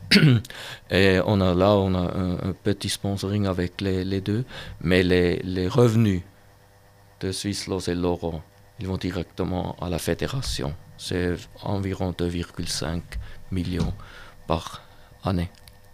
Et on a là, on a un, un petit sponsoring avec les, les deux, mais les, les revenus de Swisslos et l'euro, ils vont directement à la fédération. C'est environ deux virgule cinq millions par année.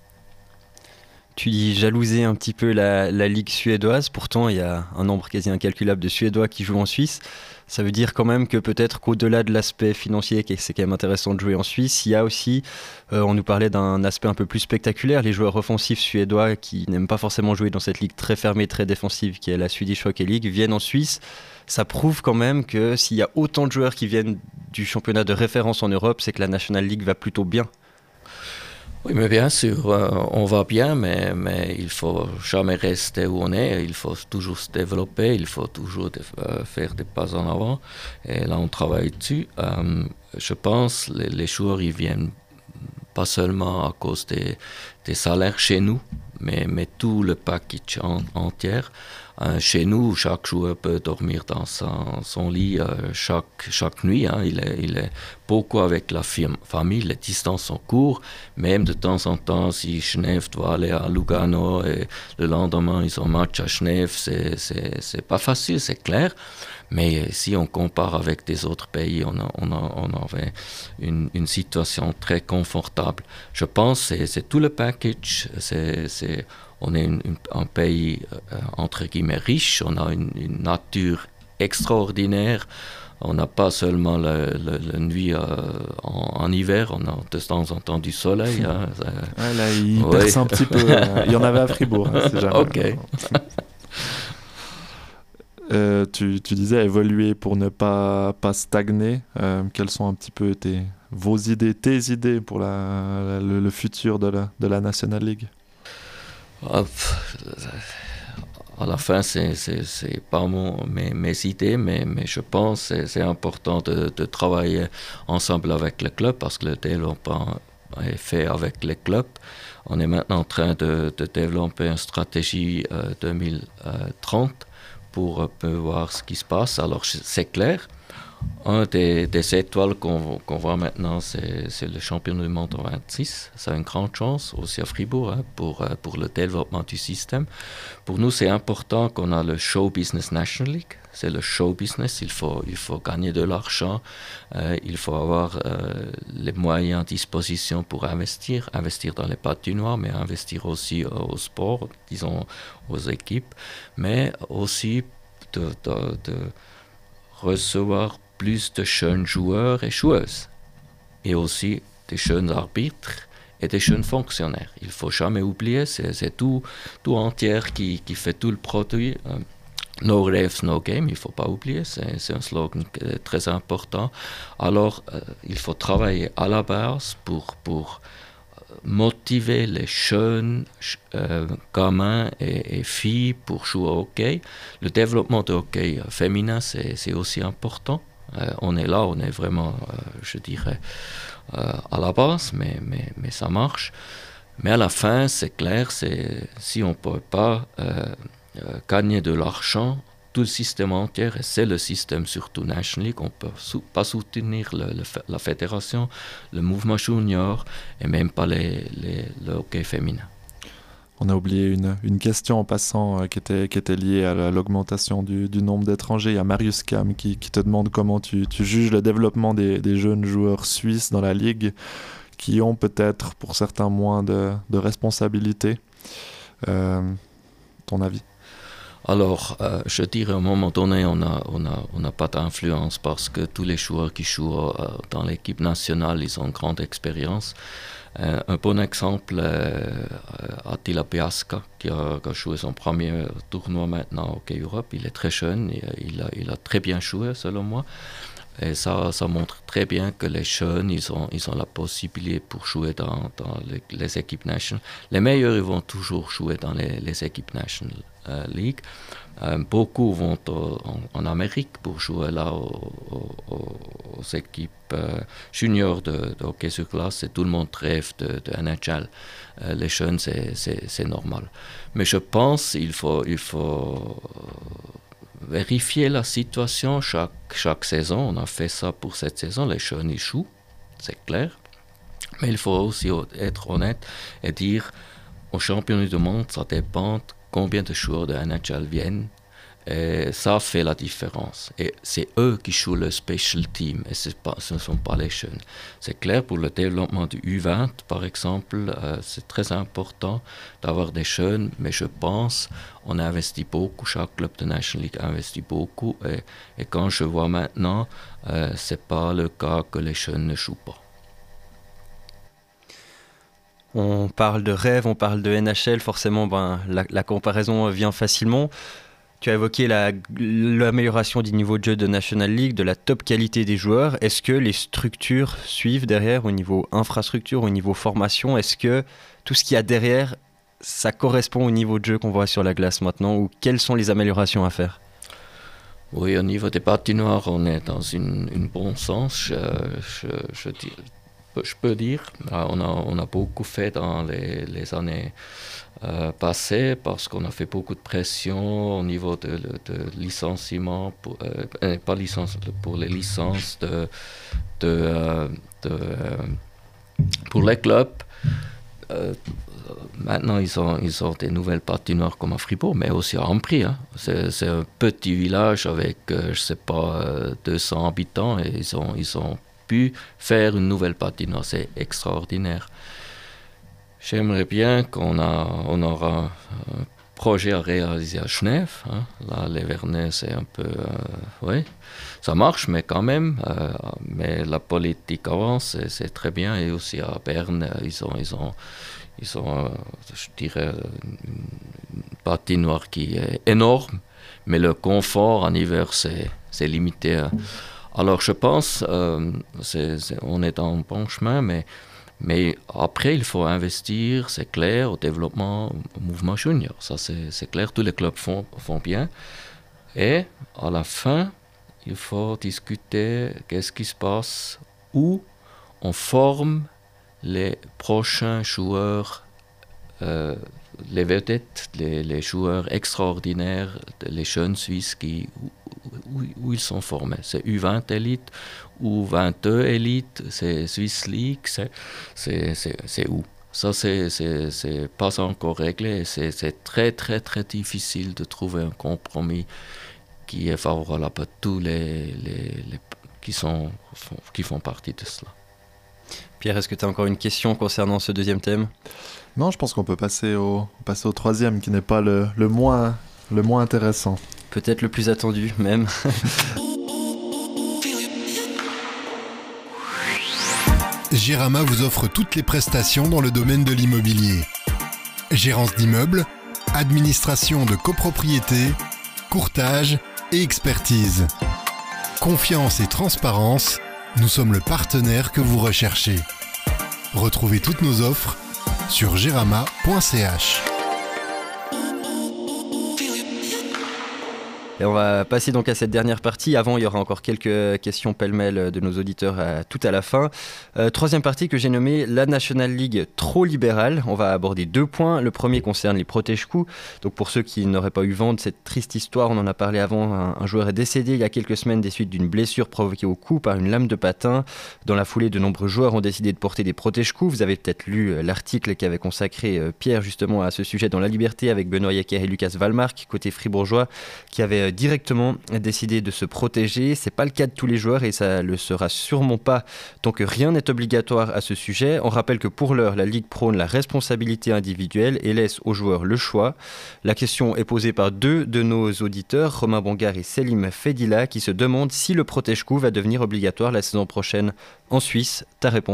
Tu dis jalouser un petit peu la, la Ligue suédoise, pourtant il y a un nombre quasi incalculable de Suédois qui jouent en Suisse. Ça veut dire quand même que peut-être qu'au-delà de l'aspect financier, c'est quand même intéressant de jouer en Suisse, il y a aussi, euh, on nous parlait d'un aspect un peu plus spectaculaire, les joueurs offensifs suédois qui n'aiment pas forcément jouer dans cette ligue très fermée, très défensive qui est la Swedish Hockey League, viennent en Suisse. Ça prouve quand même que s'il y a autant de joueurs qui viennent du championnat de référence en Europe, c'est que la National League va plutôt bien. Oui, mais bien sûr, euh, on va bien, mais, mais il ne faut jamais rester où on est. Il faut toujours se développer, il faut toujours de, euh, faire des pas en avant. Et là, on travaille dessus. Euh, je pense que les, les joueurs, ils viennent pas seulement à cause des, des salaires chez nous, mais, mais tout le package en, entier. Euh, chez nous, chaque joueur peut dormir dans son, son lit euh, chaque, chaque nuit. Hein. Il, est, il est beaucoup avec la famille, les distances sont courtes. Même de temps en temps, si Genève doit aller à Lugano et le lendemain ils ont match à Genève, c'est, c'est, c'est pas facile, c'est clair. Mais si on compare avec des autres pays, on, a, on, a, on avait une, une situation très confortable. Je pense que c'est, c'est tout le package. C'est, c'est, on est une, une, un pays, euh, entre guillemets, riche. On a une, une nature extraordinaire. On n'a pas seulement la, la, la nuit euh, en, en hiver, on a de temps en temps du soleil. Hein. Ouais, là, il ouais. perce un petit peu. Euh, il y en avait à Fribourg. Hein, si jamais. Ok. Euh, tu, tu disais évoluer pour ne pas, pas stagner. Euh, quelles sont un petit peu tes, vos idées, tes idées pour la, la, le, le futur de la, de la National League? Ah, pff, à la fin, c'est, c'est, c'est pas mon, mes, mes idées, mais, mais je pense que c'est, c'est important de, de travailler ensemble avec le club parce que le développement est fait avec les clubs. On est maintenant en train de, de développer une stratégie euh, deux mille trente pour euh, voir ce qui se passe. Alors, c'est clair. Un des, des étoiles qu'on, qu'on voit maintenant, c'est, c'est le championnat du monde en vingt-six. Ça a une grande chance aussi à Fribourg hein, pour, pour le développement du système. Pour nous, c'est important qu'on a le Show Business National League. C'est le show business, il faut, il faut gagner de l'argent, euh, il faut avoir euh, les moyens à disposition pour investir, investir dans les patinoires, mais investir aussi euh, au sport, disons aux équipes, mais aussi de, de, de recevoir plus de jeunes joueurs et joueuses, et aussi des jeunes arbitres et des jeunes fonctionnaires. Il ne faut jamais oublier, c'est, c'est tout, tout entier qui, qui fait tout le produit. Euh, No refs, no game, il ne faut pas oublier, c'est, c'est un slogan très important. Alors, euh, il faut travailler à la base pour, pour motiver les jeunes euh, gamins et, et filles pour jouer au hockey. Le développement du hockey féminin, c'est, c'est aussi important. Euh, on est là, on est vraiment, euh, je dirais, euh, à la base, mais, mais, mais ça marche. Mais à la fin, c'est clair, c'est, si on ne peut pas... Euh, Euh, gagner de l'argent, tout le système entier, et c'est le système surtout National League, on ne peut sou- pas soutenir le, le, la fédération, le mouvement junior et même pas les, les, le hockey féminin. On a oublié une, une question en passant euh, qui, était, qui était liée à la, l'augmentation du, du nombre d'étrangers. Il y a Marius Cam qui, qui te demande comment tu, tu juges le développement des, des jeunes joueurs suisses dans la Ligue qui ont peut-être pour certains moins de, de responsabilités. Euh, ton avis? Alors, euh, je dirais à un moment donné, on n'a on a, on a pas d'influence parce que tous les joueurs qui jouent euh, dans l'équipe nationale, ils ont une grande expérience. Euh, un bon exemple, euh, Attila Piaska, qui a, qui a joué son premier tournoi maintenant au Hockey Europe. Il est très jeune, il, il, a, il a très bien joué selon moi. Et ça, ça montre très bien que les jeunes, ils ont, ils ont la possibilité pour jouer dans, dans les, les équipes nationales. Les meilleurs, ils vont toujours jouer dans les, les équipes National euh, League. Euh, beaucoup vont au, en, en Amérique pour jouer là aux, aux, aux équipes euh, juniors de, de hockey sur glace. Et tout le monde rêve de, de N H L. Euh, les jeunes, c'est, c'est, c'est normal. Mais je pense qu'il faut... Il faut vérifier la situation chaque, chaque saison. On a fait ça pour cette saison. Les jeunes, ils jouent, c'est clair. Mais il faut aussi être honnête et dire au championnat du monde, ça dépend combien de joueurs de N H L viennent. Et ça fait la différence. Et c'est eux qui jouent le special team et c'est pas, ce ne sont pas les jeunes. C'est clair pour le développement du U vingt, par exemple, euh, c'est très important d'avoir des jeunes, mais je pense on investit beaucoup, chaque club de National League investit beaucoup. Et, et quand je vois maintenant, euh, ce n'est pas le cas que les jeunes ne jouent pas. On parle de rêve, on parle de N H L, forcément ben, la, la comparaison vient facilement. Tu as évoqué la, l'amélioration du niveau de jeu de National League, de la top qualité des joueurs. Est-ce que les structures suivent derrière au niveau infrastructure, au niveau formation? Est-ce que tout ce qu'il y a derrière, ça correspond au niveau de jeu qu'on voit sur la glace maintenant? Ou quelles sont les améliorations à faire? Oui, au niveau des patinoires, on est dans une, une bon sens. Je, je, je dis, je peux dire. On a, on a beaucoup fait dans les, les années euh, passées parce qu'on a fait beaucoup de pression au niveau de, de licenciement, pour, euh, pas licence, pour les licences de, de, euh, de, euh, pour les clubs. Euh, maintenant, ils ont, ils ont des nouvelles patinoires comme à Fribourg, mais aussi à Ampry. Hein. C'est, c'est un petit village avec, euh, je ne sais pas, euh, deux cents habitants et ils ont, ils ont pu faire une nouvelle patinoire. C'est extraordinaire. J'aimerais bien qu'on a, on aura un projet à réaliser à Genève. Hein. Là, les Vernets, c'est un peu... Euh, oui, ça marche, mais quand même. Euh, mais la politique avance, c'est, c'est très bien. Et aussi à Berne, ils ont... Ils ont Ils ont, je dirais, une patinoire qui est énorme, mais le confort en hiver, c'est, c'est limité. Alors, je pense, euh, c'est, c'est, on est en bon chemin, mais, mais après, il faut investir, c'est clair, au développement, au mouvement junior. Ça, c'est, c'est clair, tous les clubs font, font bien. Et à la fin, il faut discuter qu'est-ce qui se passe, où on forme les prochains joueurs, euh, les vedettes, les, les joueurs extraordinaires, les jeunes Suisses qui, où, où ils sont formés. C'est U vingt élite ou vingt-deux élite, c'est Swiss League, c'est, c'est, c'est, c'est où? Ça, c'est, c'est, c'est pas encore réglé. C'est, c'est très, très, très difficile de trouver un compromis qui est favorable à tous les, les, les qui, sont, qui font partie de cela. Pierre, est-ce que tu as encore une question concernant ce deuxième thème ? Non, je pense qu'on peut passer au, passer au troisième, qui n'est pas le, le, moins, le moins intéressant. Peut-être le plus attendu, même. Gérama vous offre toutes les prestations dans le domaine de l'immobilier. Gérance d'immeubles, administration de copropriété, courtage et expertise. Confiance et transparence, nous sommes le partenaire que vous recherchez. Retrouvez toutes nos offres sur gérama point c h. Et on va passer donc à cette dernière partie. Avant, il y aura encore quelques questions pêle-mêle de nos auditeurs à, tout à la fin. Euh, troisième partie que j'ai nommée la National League trop libérale. On va aborder deux points. Le premier concerne les protège-coups. Donc pour ceux qui n'auraient pas eu vent de cette triste histoire, on en a parlé avant. Un, un joueur est décédé il y a quelques semaines des suites d'une blessure provoquée au cou par une lame de patin. Dans la foulée, de nombreux joueurs ont décidé de porter des protège-coups. Vous avez peut-être lu l'article qui avait consacré Pierre justement à ce sujet dans La Liberté avec Benoît Yecker et Lucas Wallmark, côté fribourgeois, qui avait directement décidé de se protéger. C'est pas le cas de tous les joueurs et ça le sera sûrement pas tant que rien n'est obligatoire à ce sujet. On rappelle que pour l'heure, la Ligue prône la responsabilité individuelle et laisse aux joueurs le choix. La question est posée par deux de nos auditeurs, Romain Bongard et Selim Fedila, qui se demandent si le protège-coup va devenir obligatoire la saison prochaine en Suisse. Ta réponse ?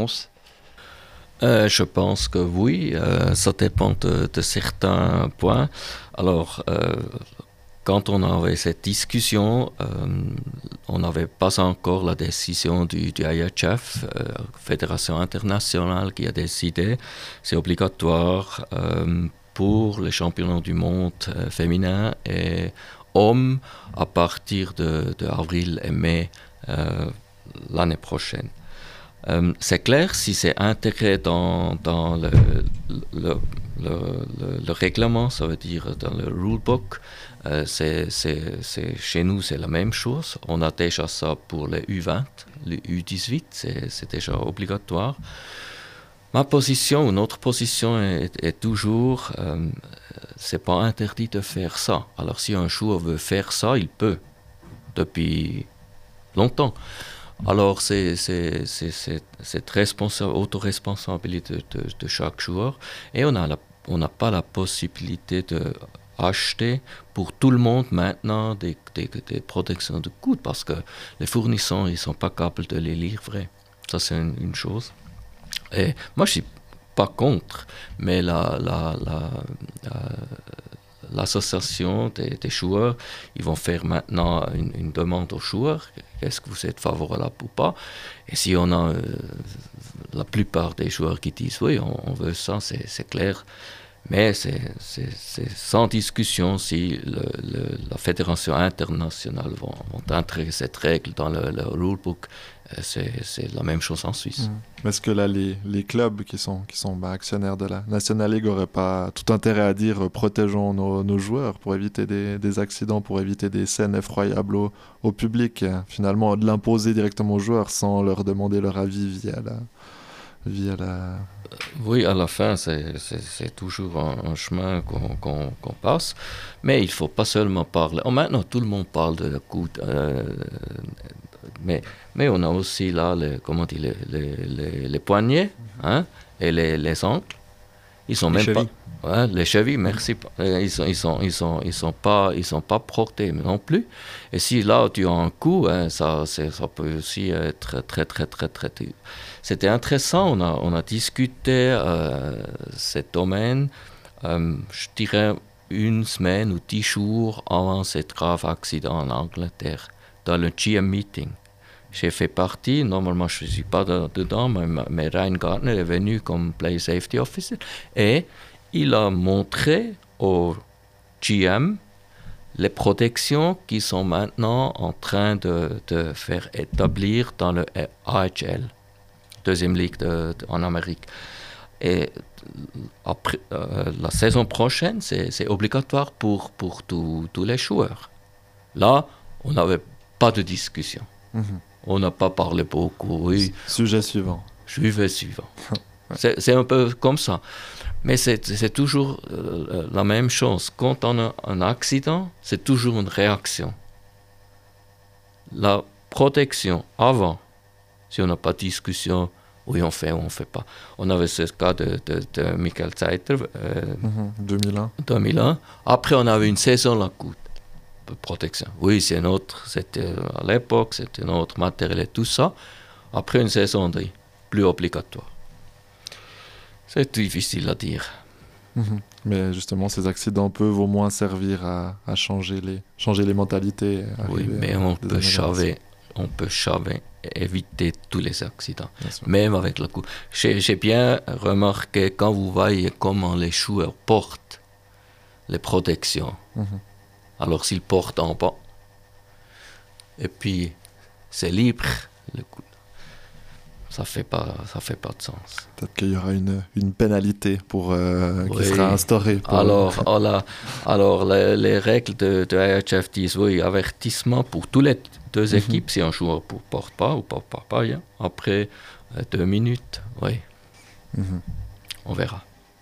Euh, je pense que oui, euh, ça dépend de, de certains points. Alors, euh, quand on avait cette discussion, euh, on n'avait pas encore la décision du, du I H F, euh, Fédération internationale, qui a décidé, c'est obligatoire euh, pour les championnats du monde euh, féminin et hommes à partir de, de avril et mai euh, l'année prochaine. Euh, c'est clair, si c'est intégré dans, dans le, le, le, le, le règlement, ça veut dire dans le rulebook, euh, c'est, c'est, c'est, chez nous c'est la même chose. On a déjà ça pour les U vingt, les U dix-huit, c'est, c'est déjà obligatoire. Ma position ou notre position est, est toujours, euh, c'est pas interdit de faire ça. Alors si un joueur veut faire ça, il peut, depuis longtemps. Alors, c'est, c'est, c'est, c'est, c'est responsa- autoresponsabilité de, de, de chaque joueur. Et on n'a on n'a pas la possibilité d'acheter pour tout le monde maintenant des, des, des protections de coude parce que les fournisseurs ne sont pas capables de les livrer. Ça, c'est une, une chose. Et moi, je ne suis pas contre, mais la... la, la, la l'association des, des joueurs, ils vont faire maintenant une, une demande aux joueurs, est-ce que vous êtes favorable ou pas? Et si on a euh, la plupart des joueurs qui disent oui, on, on veut ça, c'est, c'est clair. Mais c'est, c'est, c'est sans discussion si le, le, la Fédération internationale vont, vont intégrer cette règle dans le, le rulebook. C'est, c'est la même chose en Suisse. Mmh. Est-ce que là, les, les clubs qui sont, qui sont bah, actionnaires de la National League n'auraient pas tout intérêt à dire euh, protégeons nos, nos joueurs pour éviter des, des accidents, pour éviter des scènes effroyables au, au public, hein, finalement de l'imposer directement aux joueurs sans leur demander leur avis via la... Via la... Oui, à la fin, c'est, c'est, c'est toujours un, un chemin qu'on, qu'on, qu'on passe, mais il ne faut pas seulement parler. Oh, maintenant, tout le monde parle de la coude, euh, mais, mais on a aussi là, les, comment dire, les, les, les, les poignets hein, et les, les ancles. Ils sont les même chevilles. Pas, ouais, les chevilles, merci. Ils sont, ils sont, ils sont, ils sont pas, ils sont pas portés non plus. Et si là tu as un coup, hein, ça, c'est, ça peut aussi être très, très, très, très. très C'était intéressant. On a, on a discuté euh, ce domaine. Euh, je dirais une semaine ou dix jours avant ce grave accident en Angleterre, dans le G M meeting. J'ai fait partie, normalement je ne suis pas de, dedans, mais, mais Ryan Gardner est venu comme Play Safety Officer et il a montré au G M les protections qui sont maintenant en train de, de faire établir dans le A H L, deuxième ligue de, de, en Amérique. Et après, euh, la saison prochaine, c'est, c'est obligatoire pour, pour tous les joueurs. Là, on n'avait pas de discussion. Mm-hmm. On n'a pas parlé beaucoup, oui. Sujet suivant. Sujet suivant. c'est, c'est un peu comme ça. Mais c'est, c'est toujours euh, la même chose. Quand on a un accident, c'est toujours une réaction. La protection avant, si on n'a pas de discussion, oui, on fait ou on ne fait pas. On avait ce cas de, de, de Michael Zeiter, euh, mm-hmm. deux mille un. deux mille un. Après, on avait une saison la coude. Protection. Oui, c'est notre, c'était à l'époque, c'était notre matériel et tout ça. Après une saison, plus obligatoire. C'est difficile à dire. Mmh. Mais justement, ces accidents peuvent au moins servir à, à changer, les, changer les mentalités. Oui, mais on peut, chaver, on peut chaver et éviter tous les accidents, même avec la coupe. J'ai, j'ai bien remarqué quand vous voyez comment les joueurs portent les protections. Mmh. Alors s'ils portent en bas, et puis c'est libre, le coup, ça fait pas, ça fait pas de sens. Peut-être qu'il y aura une, une pénalité pour, euh, oui. qui sera instaurée. Pour... Alors, voilà, alors les, les règles de, de A H F disent, oui, avertissement pour toutes les deux mm-hmm. équipes, si un joueur ne porte pas ou ne porte pas, pas hein. Après euh, deux minutes, oui, mm-hmm. on verra.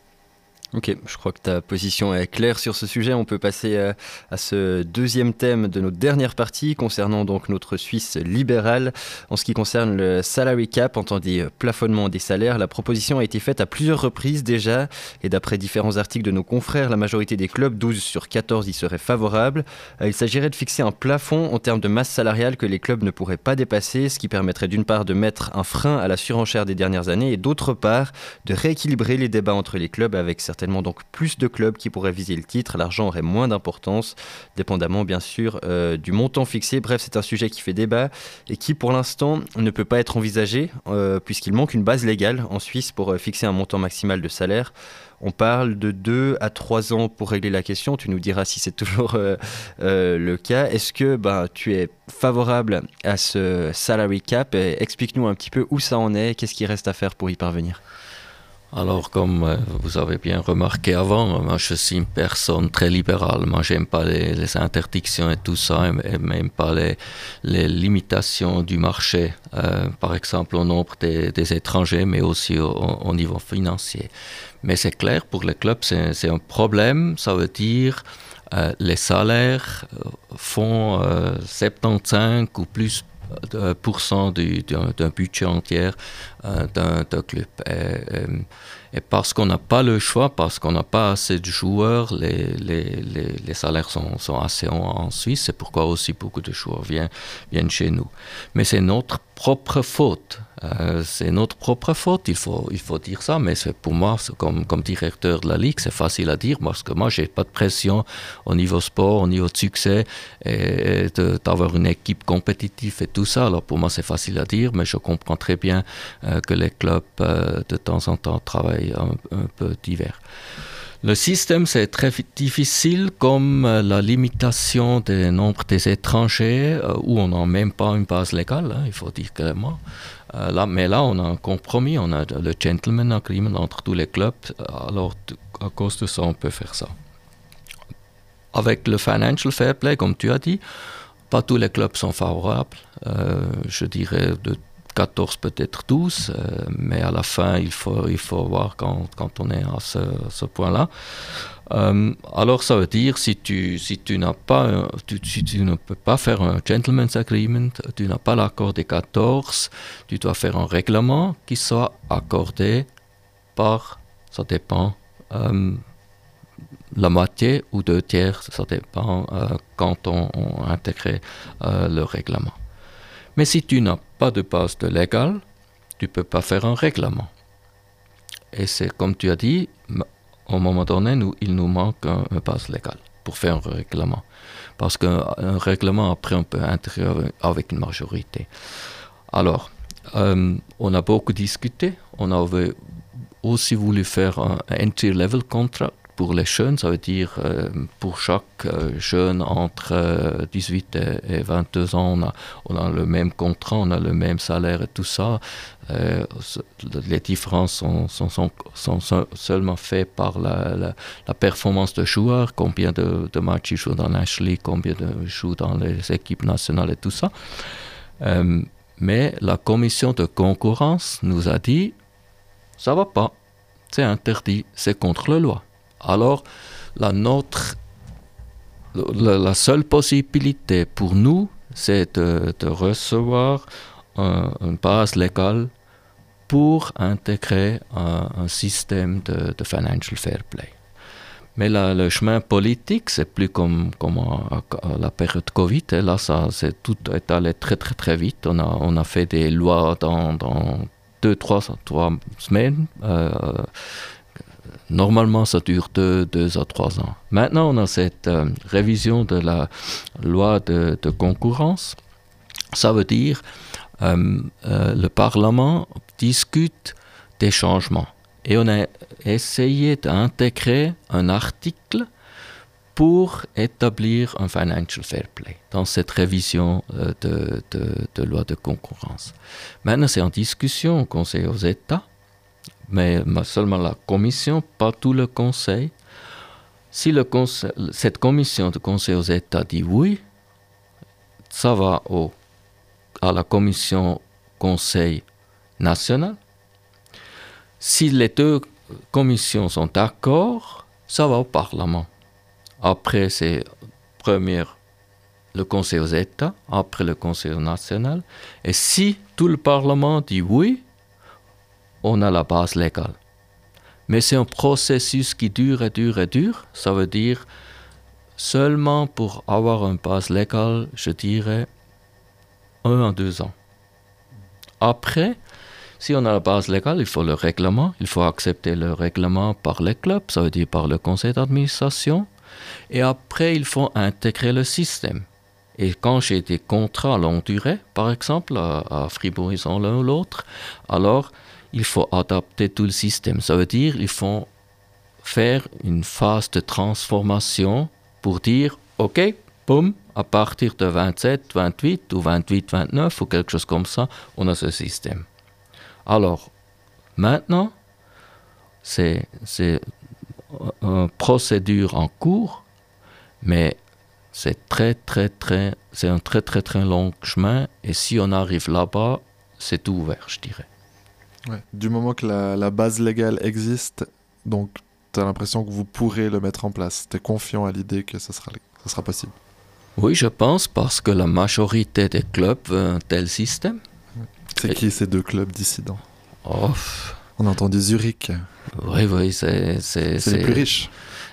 Ok, je crois que ta position est claire sur ce sujet. On peut passer à, à ce deuxième thème de notre dernière partie concernant donc notre Suisse libérale. En ce qui concerne le salary cap, entendu plafonnement des salaires, la proposition a été faite à plusieurs reprises déjà et d'après différents articles de nos confrères, la majorité des clubs, douze sur quatorze, y seraient favorables. Il s'agirait de fixer un plafond en termes de masse salariale que les clubs ne pourraient pas dépasser, ce qui permettrait d'une part de mettre un frein à la surenchère des dernières années et d'autre part de rééquilibrer les débats entre les clubs avec certaines donc plus de clubs qui pourraient viser le titre, l'argent aurait moins d'importance, dépendamment bien sûr euh, du montant fixé. Bref, c'est un sujet qui fait débat et qui pour l'instant ne peut pas être envisagé euh, puisqu'il manque une base légale en Suisse pour euh, fixer un montant maximal de salaire. On parle de deux à trois ans pour régler la question, tu nous diras si c'est toujours euh, euh, le cas. Est-ce que ben, tu es favorable à ce salary cap et explique-nous un petit peu où ça en est, qu'est-ce qu'il reste à faire pour y parvenir? Alors, comme euh, vous avez bien remarqué avant, moi je suis une personne très libérale. Moi, j'aime pas les, les interdictions et tout ça, et même pas les, les limitations du marché, euh, par exemple au nombre des, des étrangers, mais aussi au, au niveau financier. Mais c'est clair, pour les clubs, c'est, c'est un problème. Ça veut dire euh, les salaires font euh, soixante-quinze ou plus de pourcent du, d'un, d'un budget entier euh, d'un, d'un club. Et, et parce qu'on n'a pas le choix, parce qu'on n'a pas assez de joueurs, les, les, les, les salaires sont, sont assez hauts en Suisse. C'est pourquoi aussi beaucoup de joueurs viennent, viennent chez nous. Mais c'est notre propre faute. Euh, c'est notre propre faute, il faut, il faut dire ça, mais c'est pour moi, c'est comme, comme directeur de la Ligue, c'est facile à dire parce que moi, j'ai pas de pression au niveau sport, au niveau de succès, et de, d'avoir une équipe compétitive et tout ça. Alors pour moi, c'est facile à dire, mais je comprends très bien euh, que les clubs, euh, de temps en temps, travaillent un, un peu divers. Le système, c'est très difficile, comme la limitation du nombre des étrangers, euh, où on n'a même pas une base légale, hein, il faut dire clairement. Euh, là, mais là, on a un compromis, on a le gentleman agreement entre tous les clubs, alors à cause de ça, on peut faire ça. Avec le financial fair play, comme tu as dit, pas tous les clubs sont favorables, euh, je dirais de quatorze, peut-être douze, euh, mais à la fin, il faut, il faut voir quand, quand on est à ce, ce point-là. Euh, alors, ça veut dire, si tu, si tu n'as pas, un, tu, si tu ne peux pas faire un gentleman's agreement, tu n'as pas l'accord des quatorze, tu dois faire un règlement qui soit accordé par, ça dépend, euh, la moitié ou deux tiers, ça dépend euh, quand on, on a intégré euh, le règlement. Mais si tu n'as pas de base de légal, tu ne peux pas faire un règlement. Et c'est comme tu as dit, au moment donné, nous, il nous manque un, une base légale pour faire un règlement. Parce qu'un règlement, après, on peut intégrer avec une majorité. Alors, euh, on a beaucoup discuté. On avait aussi voulu faire un entry-level contract pour les jeunes, ça veut dire euh, pour chaque euh, jeune entre euh, dix-huit et, et vingt-deux ans, on a, on a le même contrat, on a le même salaire et tout ça. Euh, les différences sont, sont, sont, sont seulement faites par la, la, la performance de joueurs, combien de, de matchs ils jouent dans la National League, combien de jouent dans les équipes nationales et tout ça. Euh, mais la commission de concurrence nous a dit, ça va pas, c'est interdit, c'est contre la loi. Alors, la, notre, la, la seule possibilité pour nous, c'est de, de recevoir un, une base légale pour intégrer un, un système de, de financial fair play. Mais là, le chemin politique, c'est plus comme, comme à, à la période Covid. Et là, ça, c'est, tout est allé très, très, très vite. On a, on a fait des lois dans, dans deux, trois, trois semaines. Euh, Normalement, ça dure deux, deux à trois ans. Maintenant, on a cette euh, révision de la loi de, de concurrence. Ça veut dire euh, euh, le Parlement discute des changements. Et on a essayé d'intégrer un article pour établir un financial fair play dans cette révision euh, de, de, de loi de concurrence. Maintenant, c'est en discussion au Conseil aux États. Mais seulement la commission, pas tout le conseil. Si le conseil, cette commission de conseil aux États dit oui, ça va au, à la commission conseil national. Si les deux commissions sont d'accord, ça va au Parlement. Après, c'est première le conseil aux États, après le conseil national. Et si tout le Parlement dit oui, on a la base légale. Mais c'est un processus qui dure et dure et dure. Ça veut dire, seulement pour avoir une base légale, je dirais, un à deux ans. Après, si on a la base légale, il faut le règlement. Il faut accepter le règlement par les clubs, ça veut dire par le conseil d'administration. Et après, il faut intégrer le système. Et quand j'ai des contrats à longue durée, par exemple, à, à Fribourg, ils ont l'un ou l'autre, alors il faut adapter tout le système. Ça veut dire qu'il faut faire une phase de transformation pour dire, OK, boum, à partir de vingt-sept, vingt-huit ou vingt-huit, vingt-neuf ou quelque chose comme ça, on a ce système. Alors, maintenant, c'est, c'est une procédure en cours, mais c'est très, très, très, c'est un très, très, très long chemin. Et si on arrive là-bas, c'est tout ouvert, je dirais. Ouais. Du moment que la, la base légale existe, donc tu as l'impression que vous pourrez le mettre en place. Tu es confiant à l'idée que ça sera, ça sera possible. Oui, je pense, parce que la majorité des clubs veut un tel système. C'est Et... qui ces deux clubs dissidents? Oh. On a entendu Zurich. Oui, oui, c'est... C'est, c'est, c'est les plus riches.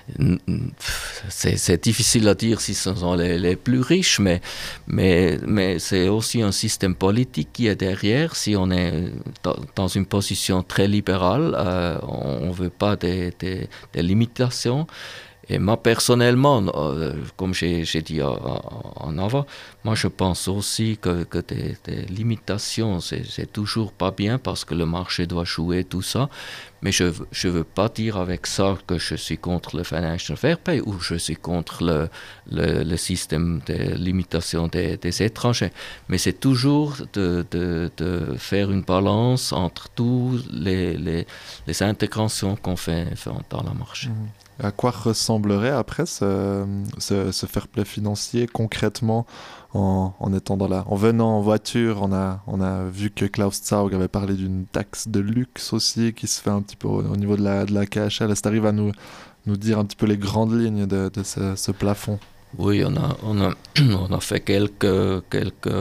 C'est, c'est difficile à dire si ce sont les, les plus riches, mais, mais, mais c'est aussi un système politique qui est derrière. Si on est dans, dans une position très libérale, euh, on ne veut pas des, des, des limitations. Et moi, personnellement, euh, comme j'ai, j'ai dit en, en avant, moi, je pense aussi que, que des, des limitations, c'est, c'est toujours pas bien parce que le marché doit jouer tout ça. Mais je ne veux pas dire avec ça que je suis contre le Financial Fair Play ou je suis contre le, le, le système de limitation des, des étrangers. Mais c'est toujours de, de, de faire une balance entre toutes les, les, les intégrations qu'on fait, fait dans le marché. Mmh. À quoi ressemblerait après ce, ce, ce fair play financier concrètement en, en étant dans la, en venant en voiture, on a, on a vu que Klaus Zaug avait parlé d'une taxe de luxe aussi qui se fait un petit peu au, au niveau de la, de la K H L. Est-ce que tu arrives à nous, nous dire un petit peu les grandes lignes de, de ce, ce plafond? Oui, on a, on a, on a fait quelques, quelques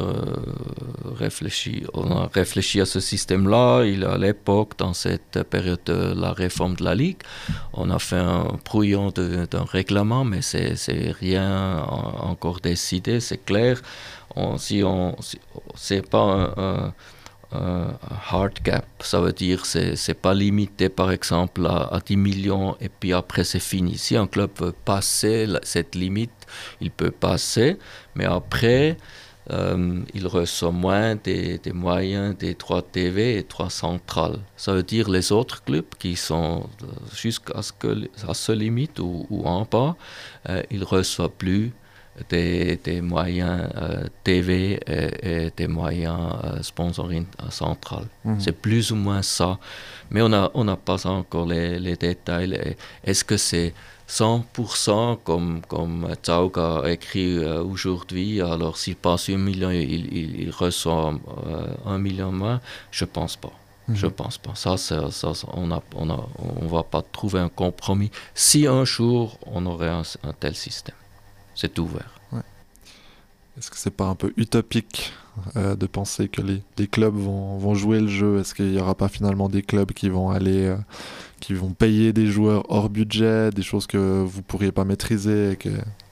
réfléchis, on a réfléchi à ce système-là. Il à l'époque, dans cette période de la réforme de la Ligue, on a fait un brouillon de, d'un règlement, mais c'est, c'est rien encore décidé, c'est clair. On, si on, si, c'est pas un, un un hard cap, ça veut dire c'est c'est pas limité par exemple à, à dix millions et puis après c'est fini. Si un club veut passer la, cette limite, il peut passer, mais après euh, il reçoit moins des, des moyens des droits T V et droits centrales. Ça veut dire les autres clubs qui sont jusqu'à ce que à ce limite ou, ou en bas, euh, ils reçoivent plus Des, des moyens euh, T V et, et des moyens euh, sponsoring euh, central. Mmh. C'est plus ou moins ça. Mais on n'a on a pas encore les, les détails. Est-ce que c'est cent pour cent comme, comme Zaug a écrit euh, aujourd'hui, alors s'il passe un million, il, il, il reçoit euh, un million moins? Je ne pense pas. Mmh. Je pense pas. Ça, ça, ça, ça on ne on a, on va pas trouver un compromis si un jour on aurait un, un tel système. C'est ouvert. Ouais. Est-ce que c'est pas un peu utopique euh, de penser que les, les clubs vont, vont jouer le jeu? Est-ce qu'il n'y aura pas finalement des clubs qui vont aller, euh, qui vont payer des joueurs hors budget, des choses que vous pourriez pas maîtriser et que...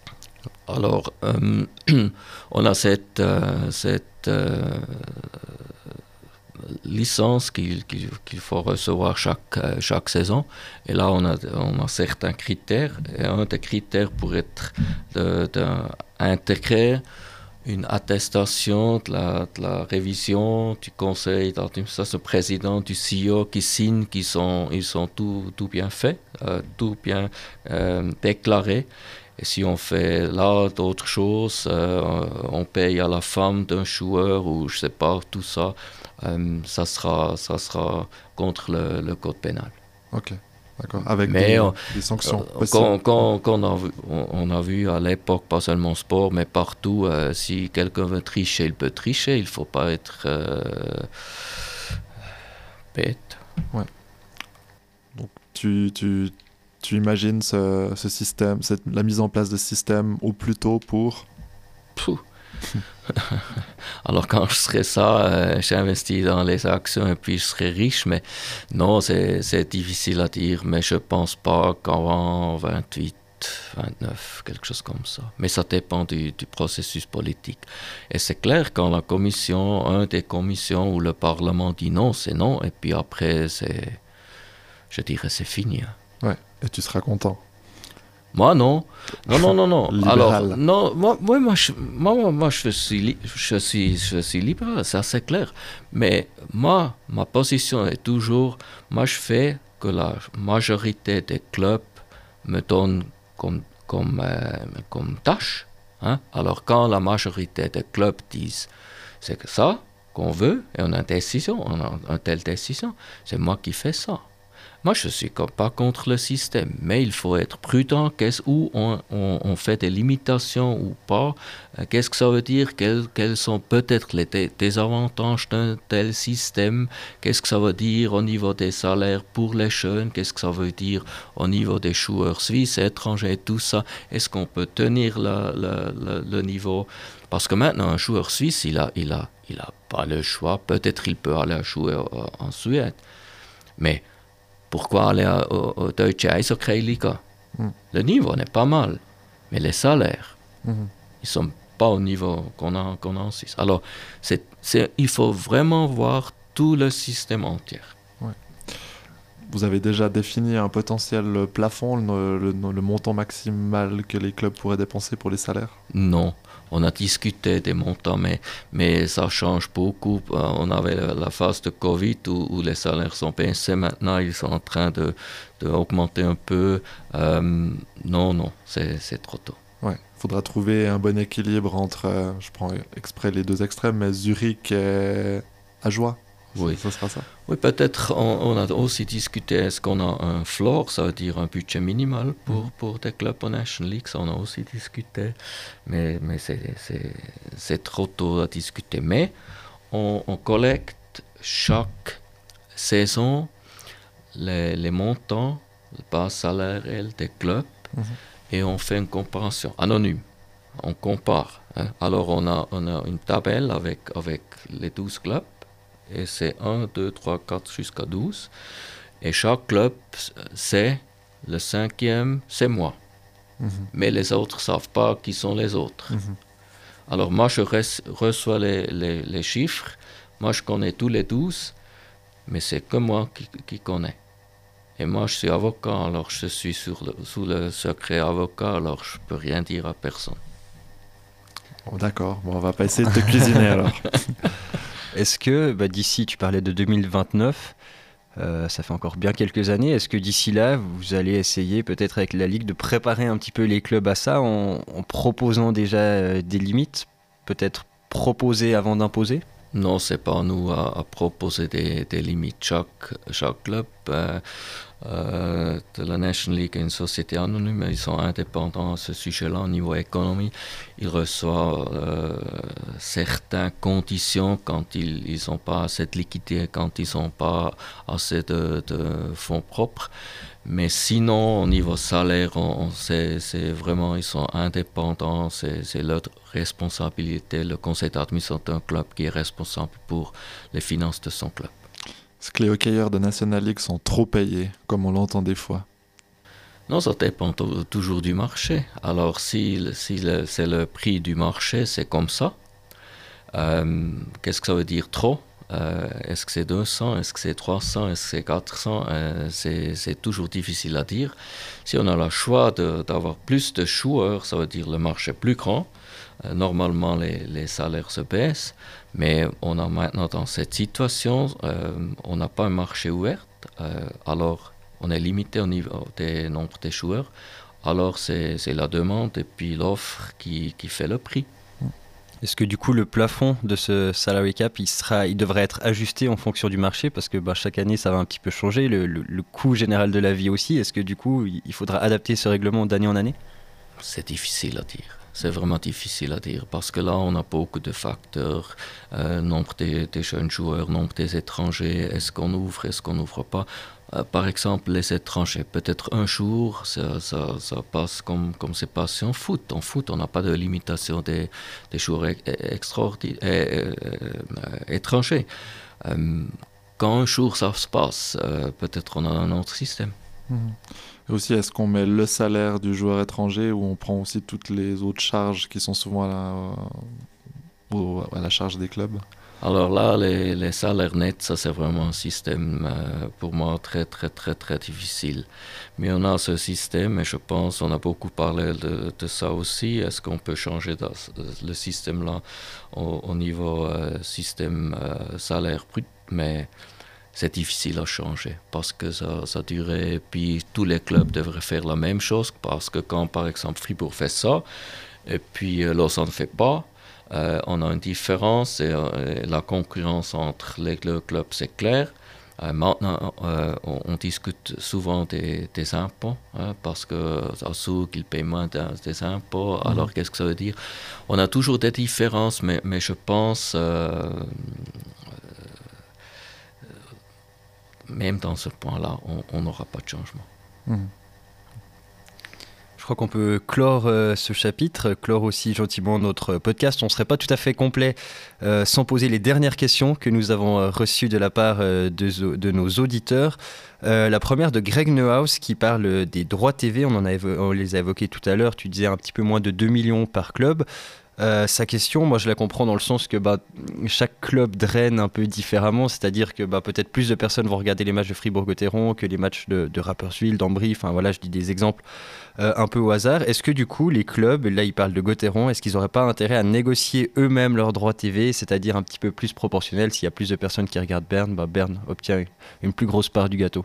Alors, euh, on a cette, euh, cette euh, licence qu'il, qu'il, qu'il faut recevoir chaque, chaque saison. Et là, on a, on a certains critères. Et un des critères pour être de, de, intégrer une attestation de la, de la révision du conseil d'administration, le président, du C E O qui signe qu'ils sont, ils sont tout, tout bien faits, euh, tout bien euh, déclarés. Et si on fait là d'autres choses, euh, on paye à la femme d'un joueur ou je sais pas, tout ça, euh, ça sera, ça sera contre le, le code pénal. Ok, d'accord. Avec mais des, on, des sanctions. Euh, quand, quand, quand on, a vu, on, on a vu à l'époque, pas seulement sport, mais partout, euh, si quelqu'un veut tricher, il peut tricher. Il ne faut pas être euh, bête. Ouais. Donc tu... tu... Tu imagines ce, ce système, cette, la mise en place de ce système au plus tôt pour... Alors quand je serai ça, euh, j'investis dans les actions et puis je serai riche, mais non, c'est, c'est difficile à dire, mais je ne pense pas qu'avant vingt-huit, vingt-neuf, quelque chose comme ça. Mais ça dépend du, du processus politique. Et c'est clair, quand la commission, un des commissions où le Parlement dit non, c'est non, et puis après, c'est, je dirais, c'est fini. Ouais. Et tu seras content? Moi, non. Non, non, non, non. Libéral. Alors, non, moi, moi, moi, je, moi, moi je, suis, je, suis, je suis libéral, ça c'est clair. Mais moi, ma position est toujours, moi je fais que la majorité des clubs me donnent comme, comme, euh, comme tâche. Hein? Alors quand la majorité des clubs disent, c'est que ça qu'on veut, et on a une décision, on a une telle décision, c'est moi qui fais ça. Moi, je ne suis pas contre le système, mais il faut être prudent. Qu'est-ce, où on, on, on fait des limitations ou pas? Qu'est-ce que ça veut dire? Quels, quels sont peut-être les dé- désavantages d'un tel système? Qu'est-ce que ça veut dire au niveau des salaires pour les jeunes? Qu'est-ce que ça veut dire au niveau des joueurs suisses, étrangers, tout ça? Est-ce qu'on peut tenir la, la, la, le niveau? Parce que maintenant, un joueur suisse, il n'a il a, il a pas le choix. Peut-être il peut aller jouer en Suède, mais pourquoi aller au, au Deutsche Eishockey-Liga? Mm. Le niveau n'est pas mal, mais les salaires, mm. ils ne sont pas au niveau qu'on a, qu'on a en Suisse. Alors, c'est, c'est, il faut vraiment voir tout le système entier. Ouais. vous avez déjà défini un potentiel plafond, le, le, le montant maximal que les clubs pourraient dépenser pour les salaires? Non, on a discuté des montants, mais, mais ça change beaucoup. On avait la phase de Covid où, où les salaires sont baissés. Maintenant, ils sont en train de, de augmenter un peu. Euh, non, non, c'est, c'est trop tôt. Ouais, il faudra trouver un bon équilibre entre, euh, je prends exprès les deux extrêmes, mais Zurich et Ajoie. Oui, ça sera ça. Oui, peut-être on, on a aussi discuté, est-ce qu'on a un floor, ça veut dire un budget minimal pour, mmh. pour des clubs en National League, ça on a aussi discuté, mais, mais c'est, c'est, c'est trop tôt à discuter. Mais on, on collecte chaque saison les, les montants, les bases salariales des clubs, mmh. et on fait une comparaison anonyme. On compare. Hein. Alors on a, on a une tabelle avec, avec les douze clubs. Et c'est un, deux, trois, quatre jusqu'à douze. Et chaque club sait, le cinquième, c'est moi. Mm-hmm. Mais les autres ne savent pas qui sont les autres. Mm-hmm. Alors moi, je re- reçois les, les, les chiffres. Moi, je connais tous les douze. Mais c'est que moi qui, qui connais. Et moi, je suis avocat. Alors je suis sur le, sous le secret avocat. Alors je ne peux rien dire à personne. Oh, d'accord. Bon, on ne va pas essayer de te cuisiner alors. Est-ce que, bah, d'ici, tu parlais de deux mille vingt-neuf, euh, ça fait encore bien quelques années, est-ce que d'ici là, vous allez essayer peut-être avec la Ligue de préparer un petit peu les clubs à ça en, en proposant déjà euh, des limites, peut-être proposer avant d'imposer? Non, c'est pas à nous à, à proposer des, des limites. Chaque, chaque club euh, euh, de la National League est une société anonyme, ils sont indépendants à ce sujet-là au niveau économie. Ils reçoivent euh, certaines conditions quand ils n'ont pas assez de liquidité, quand ils n'ont pas assez de, de fonds propres. Mais sinon, au niveau salaire, on, on sait, c'est vraiment, ils sont indépendants, c'est, c'est leur responsabilité. Le conseil d'administration d'un club qui est responsable pour les finances de son club. Est-ce que les hockeyeurs de National League sont trop payés, comme on l'entend des fois? Non, ça dépend t- toujours du marché. Alors, si, si le, c'est le prix du marché, c'est comme ça. Euh, qu'est-ce que ça veut dire trop? Euh, est-ce que c'est deux cents, est-ce que c'est trois cents, est-ce que c'est quatre cents, euh, c'est, c'est toujours difficile à dire. Si on a le choix de, d'avoir plus de joueurs, ça veut dire le marché plus grand. Euh, normalement, les, les salaires se baissent, mais on a maintenant dans cette situation, euh, on n'a pas un marché ouvert, euh, alors on est limité au niveau des nombres de joueurs. Alors c'est, c'est la demande et puis l'offre qui, qui fait le prix. Est-ce que du coup le plafond de ce salary cap, il, sera, il devrait être ajusté en fonction du marché parce que bah, chaque année ça va un petit peu changer, le, le, le coût général de la vie aussi. Est-ce que du coup il faudra adapter ce règlement d'année en année? C'est difficile à dire. C'est vraiment difficile à dire parce que là on a beaucoup de facteurs, euh, nombre des, des jeunes joueurs, nombre des étrangers, est-ce qu'on ouvre, est-ce qu'on n'ouvre pas. Euh, par exemple, les étrangers, peut-être un jour, ça, ça, ça passe comme, comme c'est passé en foot. En foot, on n'a pas de limitation des, des joueurs extraordinaires, euh, euh, étrangers. Euh, quand un jour ça se passe, euh, peut-être on a un autre système. Mmh. Et aussi, est-ce qu'on met le salaire du joueur étranger ou on prend aussi toutes les autres charges qui sont souvent à la, euh, à la charge des clubs? Alors là, les, les salaires nets, ça c'est vraiment un système euh, pour moi très très très très difficile. Mais on a ce système et je pense, on a beaucoup parlé de, de ça aussi. Est-ce qu'on peut changer dans le système là au, au niveau euh, système euh, salaire brut? Mais c'est difficile à changer parce que ça, ça durait. Puis tous les clubs devraient faire la même chose parce que quand par exemple Fribourg fait ça et puis euh, Lausanne ne fait pas, Euh, on a une différence et, euh, et la concurrence entre les deux clubs, c'est clair. Euh, maintenant, euh, on, on discute souvent des, des impôts hein, parce qu'à Zug, ils payent moins de, des impôts. Mmh. Alors, qu'est-ce que ça veut dire? On a toujours des différences, mais, mais je pense, euh, euh, même dans ce point-là, on n'aura pas de changement. Mmh. Je crois qu'on peut clore euh, ce chapitre, clore aussi gentiment notre podcast. On ne serait pas tout à fait complet euh, sans poser les dernières questions que nous avons euh, reçues de la part euh, de, de nos auditeurs. Euh, la première de Greg Neuhaus qui parle des droits T V. On, en a évo- on les a évoqués tout à l'heure. Tu disais un petit peu moins de deux millions par club. Euh, sa question, moi je la comprends dans le sens que bah, chaque club draine un peu différemment, c'est-à-dire que bah, peut-être plus de personnes vont regarder les matchs de Fribourg-Gotteron que les matchs de, de Rapperswil, d'Ambry, enfin voilà, je dis des exemples euh, un peu au hasard. Est-ce que du coup les clubs, là ils parlent de Gotteron, est-ce qu'ils n'auraient pas intérêt à négocier eux-mêmes leurs droits T V, c'est-à-dire un petit peu plus proportionnel, s'il y a plus de personnes qui regardent Berne, bah, Berne obtient une plus grosse part du gâteau?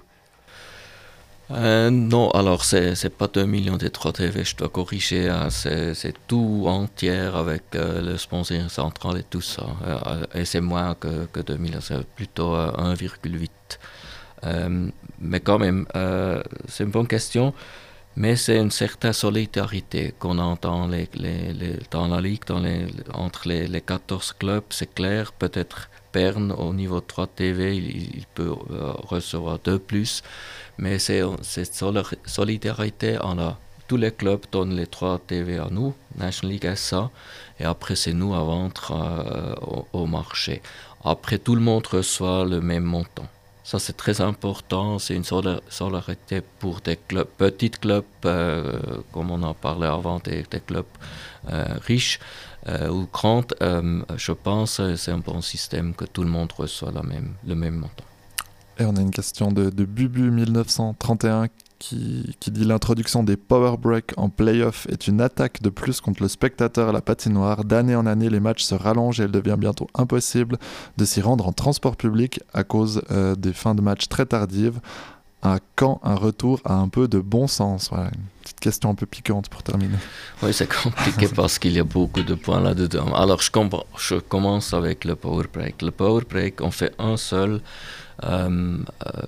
Euh, non, alors c'est c'est pas deux millions des trois T V, je dois corriger, hein, c'est c'est tout entière avec euh, le sponsoring central et tout ça. Euh, et c'est moins que, que deux millions, c'est plutôt euh, un virgule huit. Euh, mais quand même, euh, c'est une bonne question, mais c'est une certaine solidarité qu'on entend les, les, les, dans la ligue, dans les, entre les, les quatorze clubs, c'est clair, peut-être Berne au niveau de trois T V, il, il peut euh, recevoir deux plus. Mais c'est cette solidarité, on a, tous les clubs donnent les trois T V à nous, National League S A, et après c'est nous à vendre euh, au, au marché. Après tout le monde reçoit le même montant. Ça c'est très important, c'est une solidarité pour des clubs, petits clubs, euh, comme on en parlait avant, des, des clubs euh, riches euh, ou grands. Euh, je pense que c'est un bon système que tout le monde reçoit la même, le même montant. Et on a une question de, de Bubu mille neuf cent trente et un qui, qui dit « L'introduction des power breaks en play-off est une attaque de plus contre le spectateur à la patinoire. D'année en année, les matchs se rallongent et il devient bientôt impossible de s'y rendre en transport public à cause euh, des fins de match très tardives. À quand un retour à un peu de bon sens ?» Voilà, une petite question un peu piquante pour terminer. Oui, c'est compliqué parce qu'il y a beaucoup de points là-dedans. Alors, je, je commence avec le power break. Le power break, on fait un seul euh,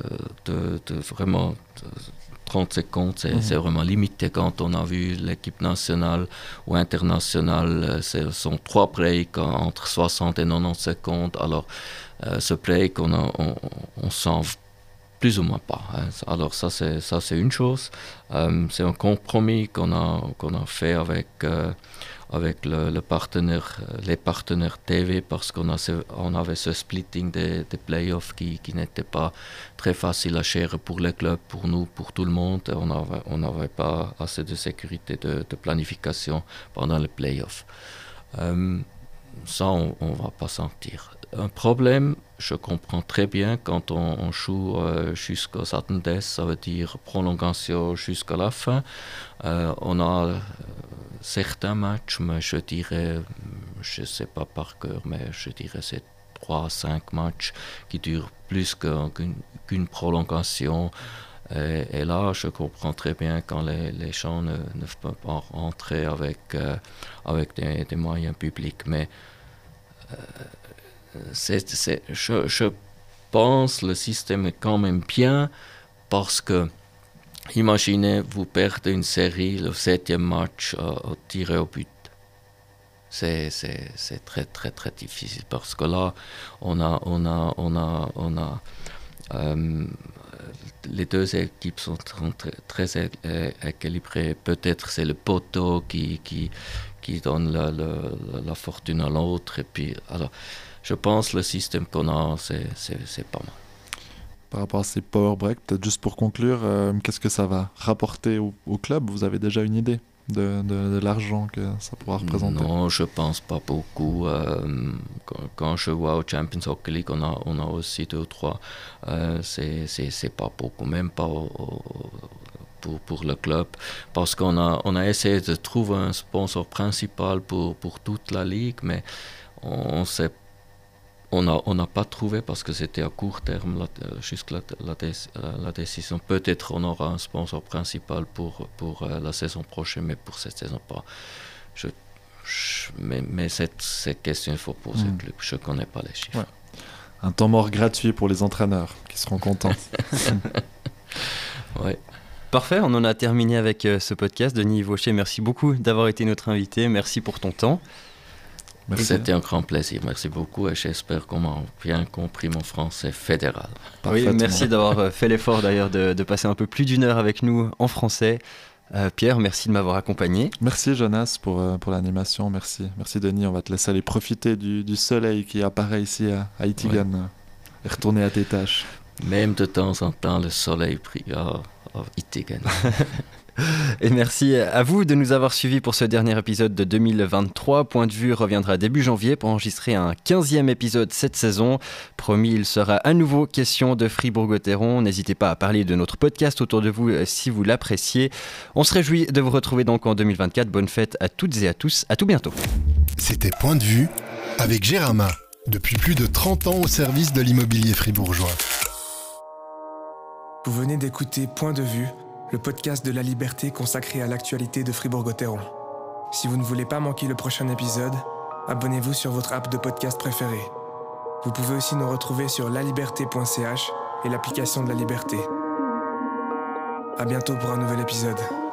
de, de vraiment de trente secondes. C'est, mmh. c'est vraiment limité quand on a vu l'équipe nationale ou internationale. Ce sont trois breaks entre soixante et quatre-vingt-dix secondes. Alors, euh, ce break, on, a, on, on s'en plus ou moins pas. Hein. Alors ça c'est, ça, c'est une chose. Euh, c'est un compromis qu'on a, qu'on a fait avec, euh, avec le, le partenaire, les partenaires T V parce qu'on a ce, on avait ce splitting des, des playoffs qui, qui n'était pas très facile à gérer pour les clubs, pour nous, pour tout le monde. On n'avait on avait pas assez de sécurité, de, de planification pendant les playoffs. Euh, ça, on ne va pas sentir. Un problème, je comprends très bien quand on, on joue euh, jusqu'au sudden death, ça veut dire prolongation jusqu'à la fin. Euh, on a euh, certains matchs, mais je dirais, je ne sais pas par cœur, mais je dirais c'est trois à cinq matchs qui durent plus que, qu'une, qu'une prolongation. Et, et là, je comprends très bien quand les, les gens ne, ne peuvent pas rentrer avec, euh, avec des, des moyens publics. Mais euh, c'est, c'est, je, je pense que le système est quand même bien parce que, imaginez, vous perdez une série, le septième match, euh, tiré au but. C'est, c'est, c'est très, très, très difficile parce que là, on a, on a, on a, on a euh, les deux équipes sont très, très équilibrées. Peut-être c'est le poteau qui, qui, qui donne la, la, la fortune à l'autre. Et puis, alors, je pense que le système qu'on a, c'est, c'est, c'est pas mal. Par rapport à ces power breaks, peut-être juste pour conclure, euh, qu'est-ce que ça va rapporter au, au club ? Vous avez déjà une idée de, de, de l'argent que ça pourra représenter ? Non, je pense pas beaucoup. Euh, quand, quand je vois au Champions Hockey League, on a, on a aussi deux ou trois. Euh, c'est, c'est, c'est pas beaucoup, même pas au, au, pour, pour le club. Parce qu'on a, on a essayé de trouver un sponsor principal pour, pour toute la ligue, mais on sait On n'a on a pas trouvé parce que c'était à court terme jusqu'à la, la, la, la décision. Peut-être on aura un sponsor principal pour, pour euh, la saison prochaine, mais pour cette saison pas. Je, je, mais mais cette, cette question, il faut poser mmh. au club. Je ne connais pas les chiffres. Ouais. Un temps mort gratuit pour les entraîneurs qui seront contents. Ouais. Parfait, on en a terminé avec euh, ce podcast. Denis Vaucher, merci beaucoup d'avoir été notre invité. Merci pour ton temps. Merci. C'était un grand plaisir, merci beaucoup et j'espère qu'on a bien compris mon français fédéral. Oui, merci d'avoir fait l'effort d'ailleurs de, de passer un peu plus d'une heure avec nous en français. Euh, Pierre, merci de m'avoir accompagné. Merci Jonas pour, euh, pour l'animation, merci. Merci Denis, on va te laisser aller profiter du, du soleil qui apparaît ici à, à Itigan ouais. et retourner à tes tâches. Même de temps en temps, le soleil brille à, à Itigan. Et merci à vous de nous avoir suivis pour ce dernier épisode de deux mille vingt-trois. Point de vue reviendra début janvier pour enregistrer un quinzième épisode cette saison. Promis, il sera à nouveau question de Fribourg-Gotteron. N'hésitez pas à parler de notre podcast autour de vous si vous l'appréciez. On se réjouit de vous retrouver donc en deux mille vingt-quatre. Bonne fête à toutes et à tous. À tout bientôt. C'était Point de vue avec Gérama, depuis plus de trente ans au service de l'immobilier fribourgeois. Vous venez d'écouter Point de vue, le podcast de la liberté consacré à l'actualité de Fribourg-Gotteron. Si vous ne voulez pas manquer le prochain épisode, abonnez-vous sur votre app de podcast préférée. Vous pouvez aussi nous retrouver sur la liberté point c h et l'application de La Liberté. À bientôt pour un nouvel épisode.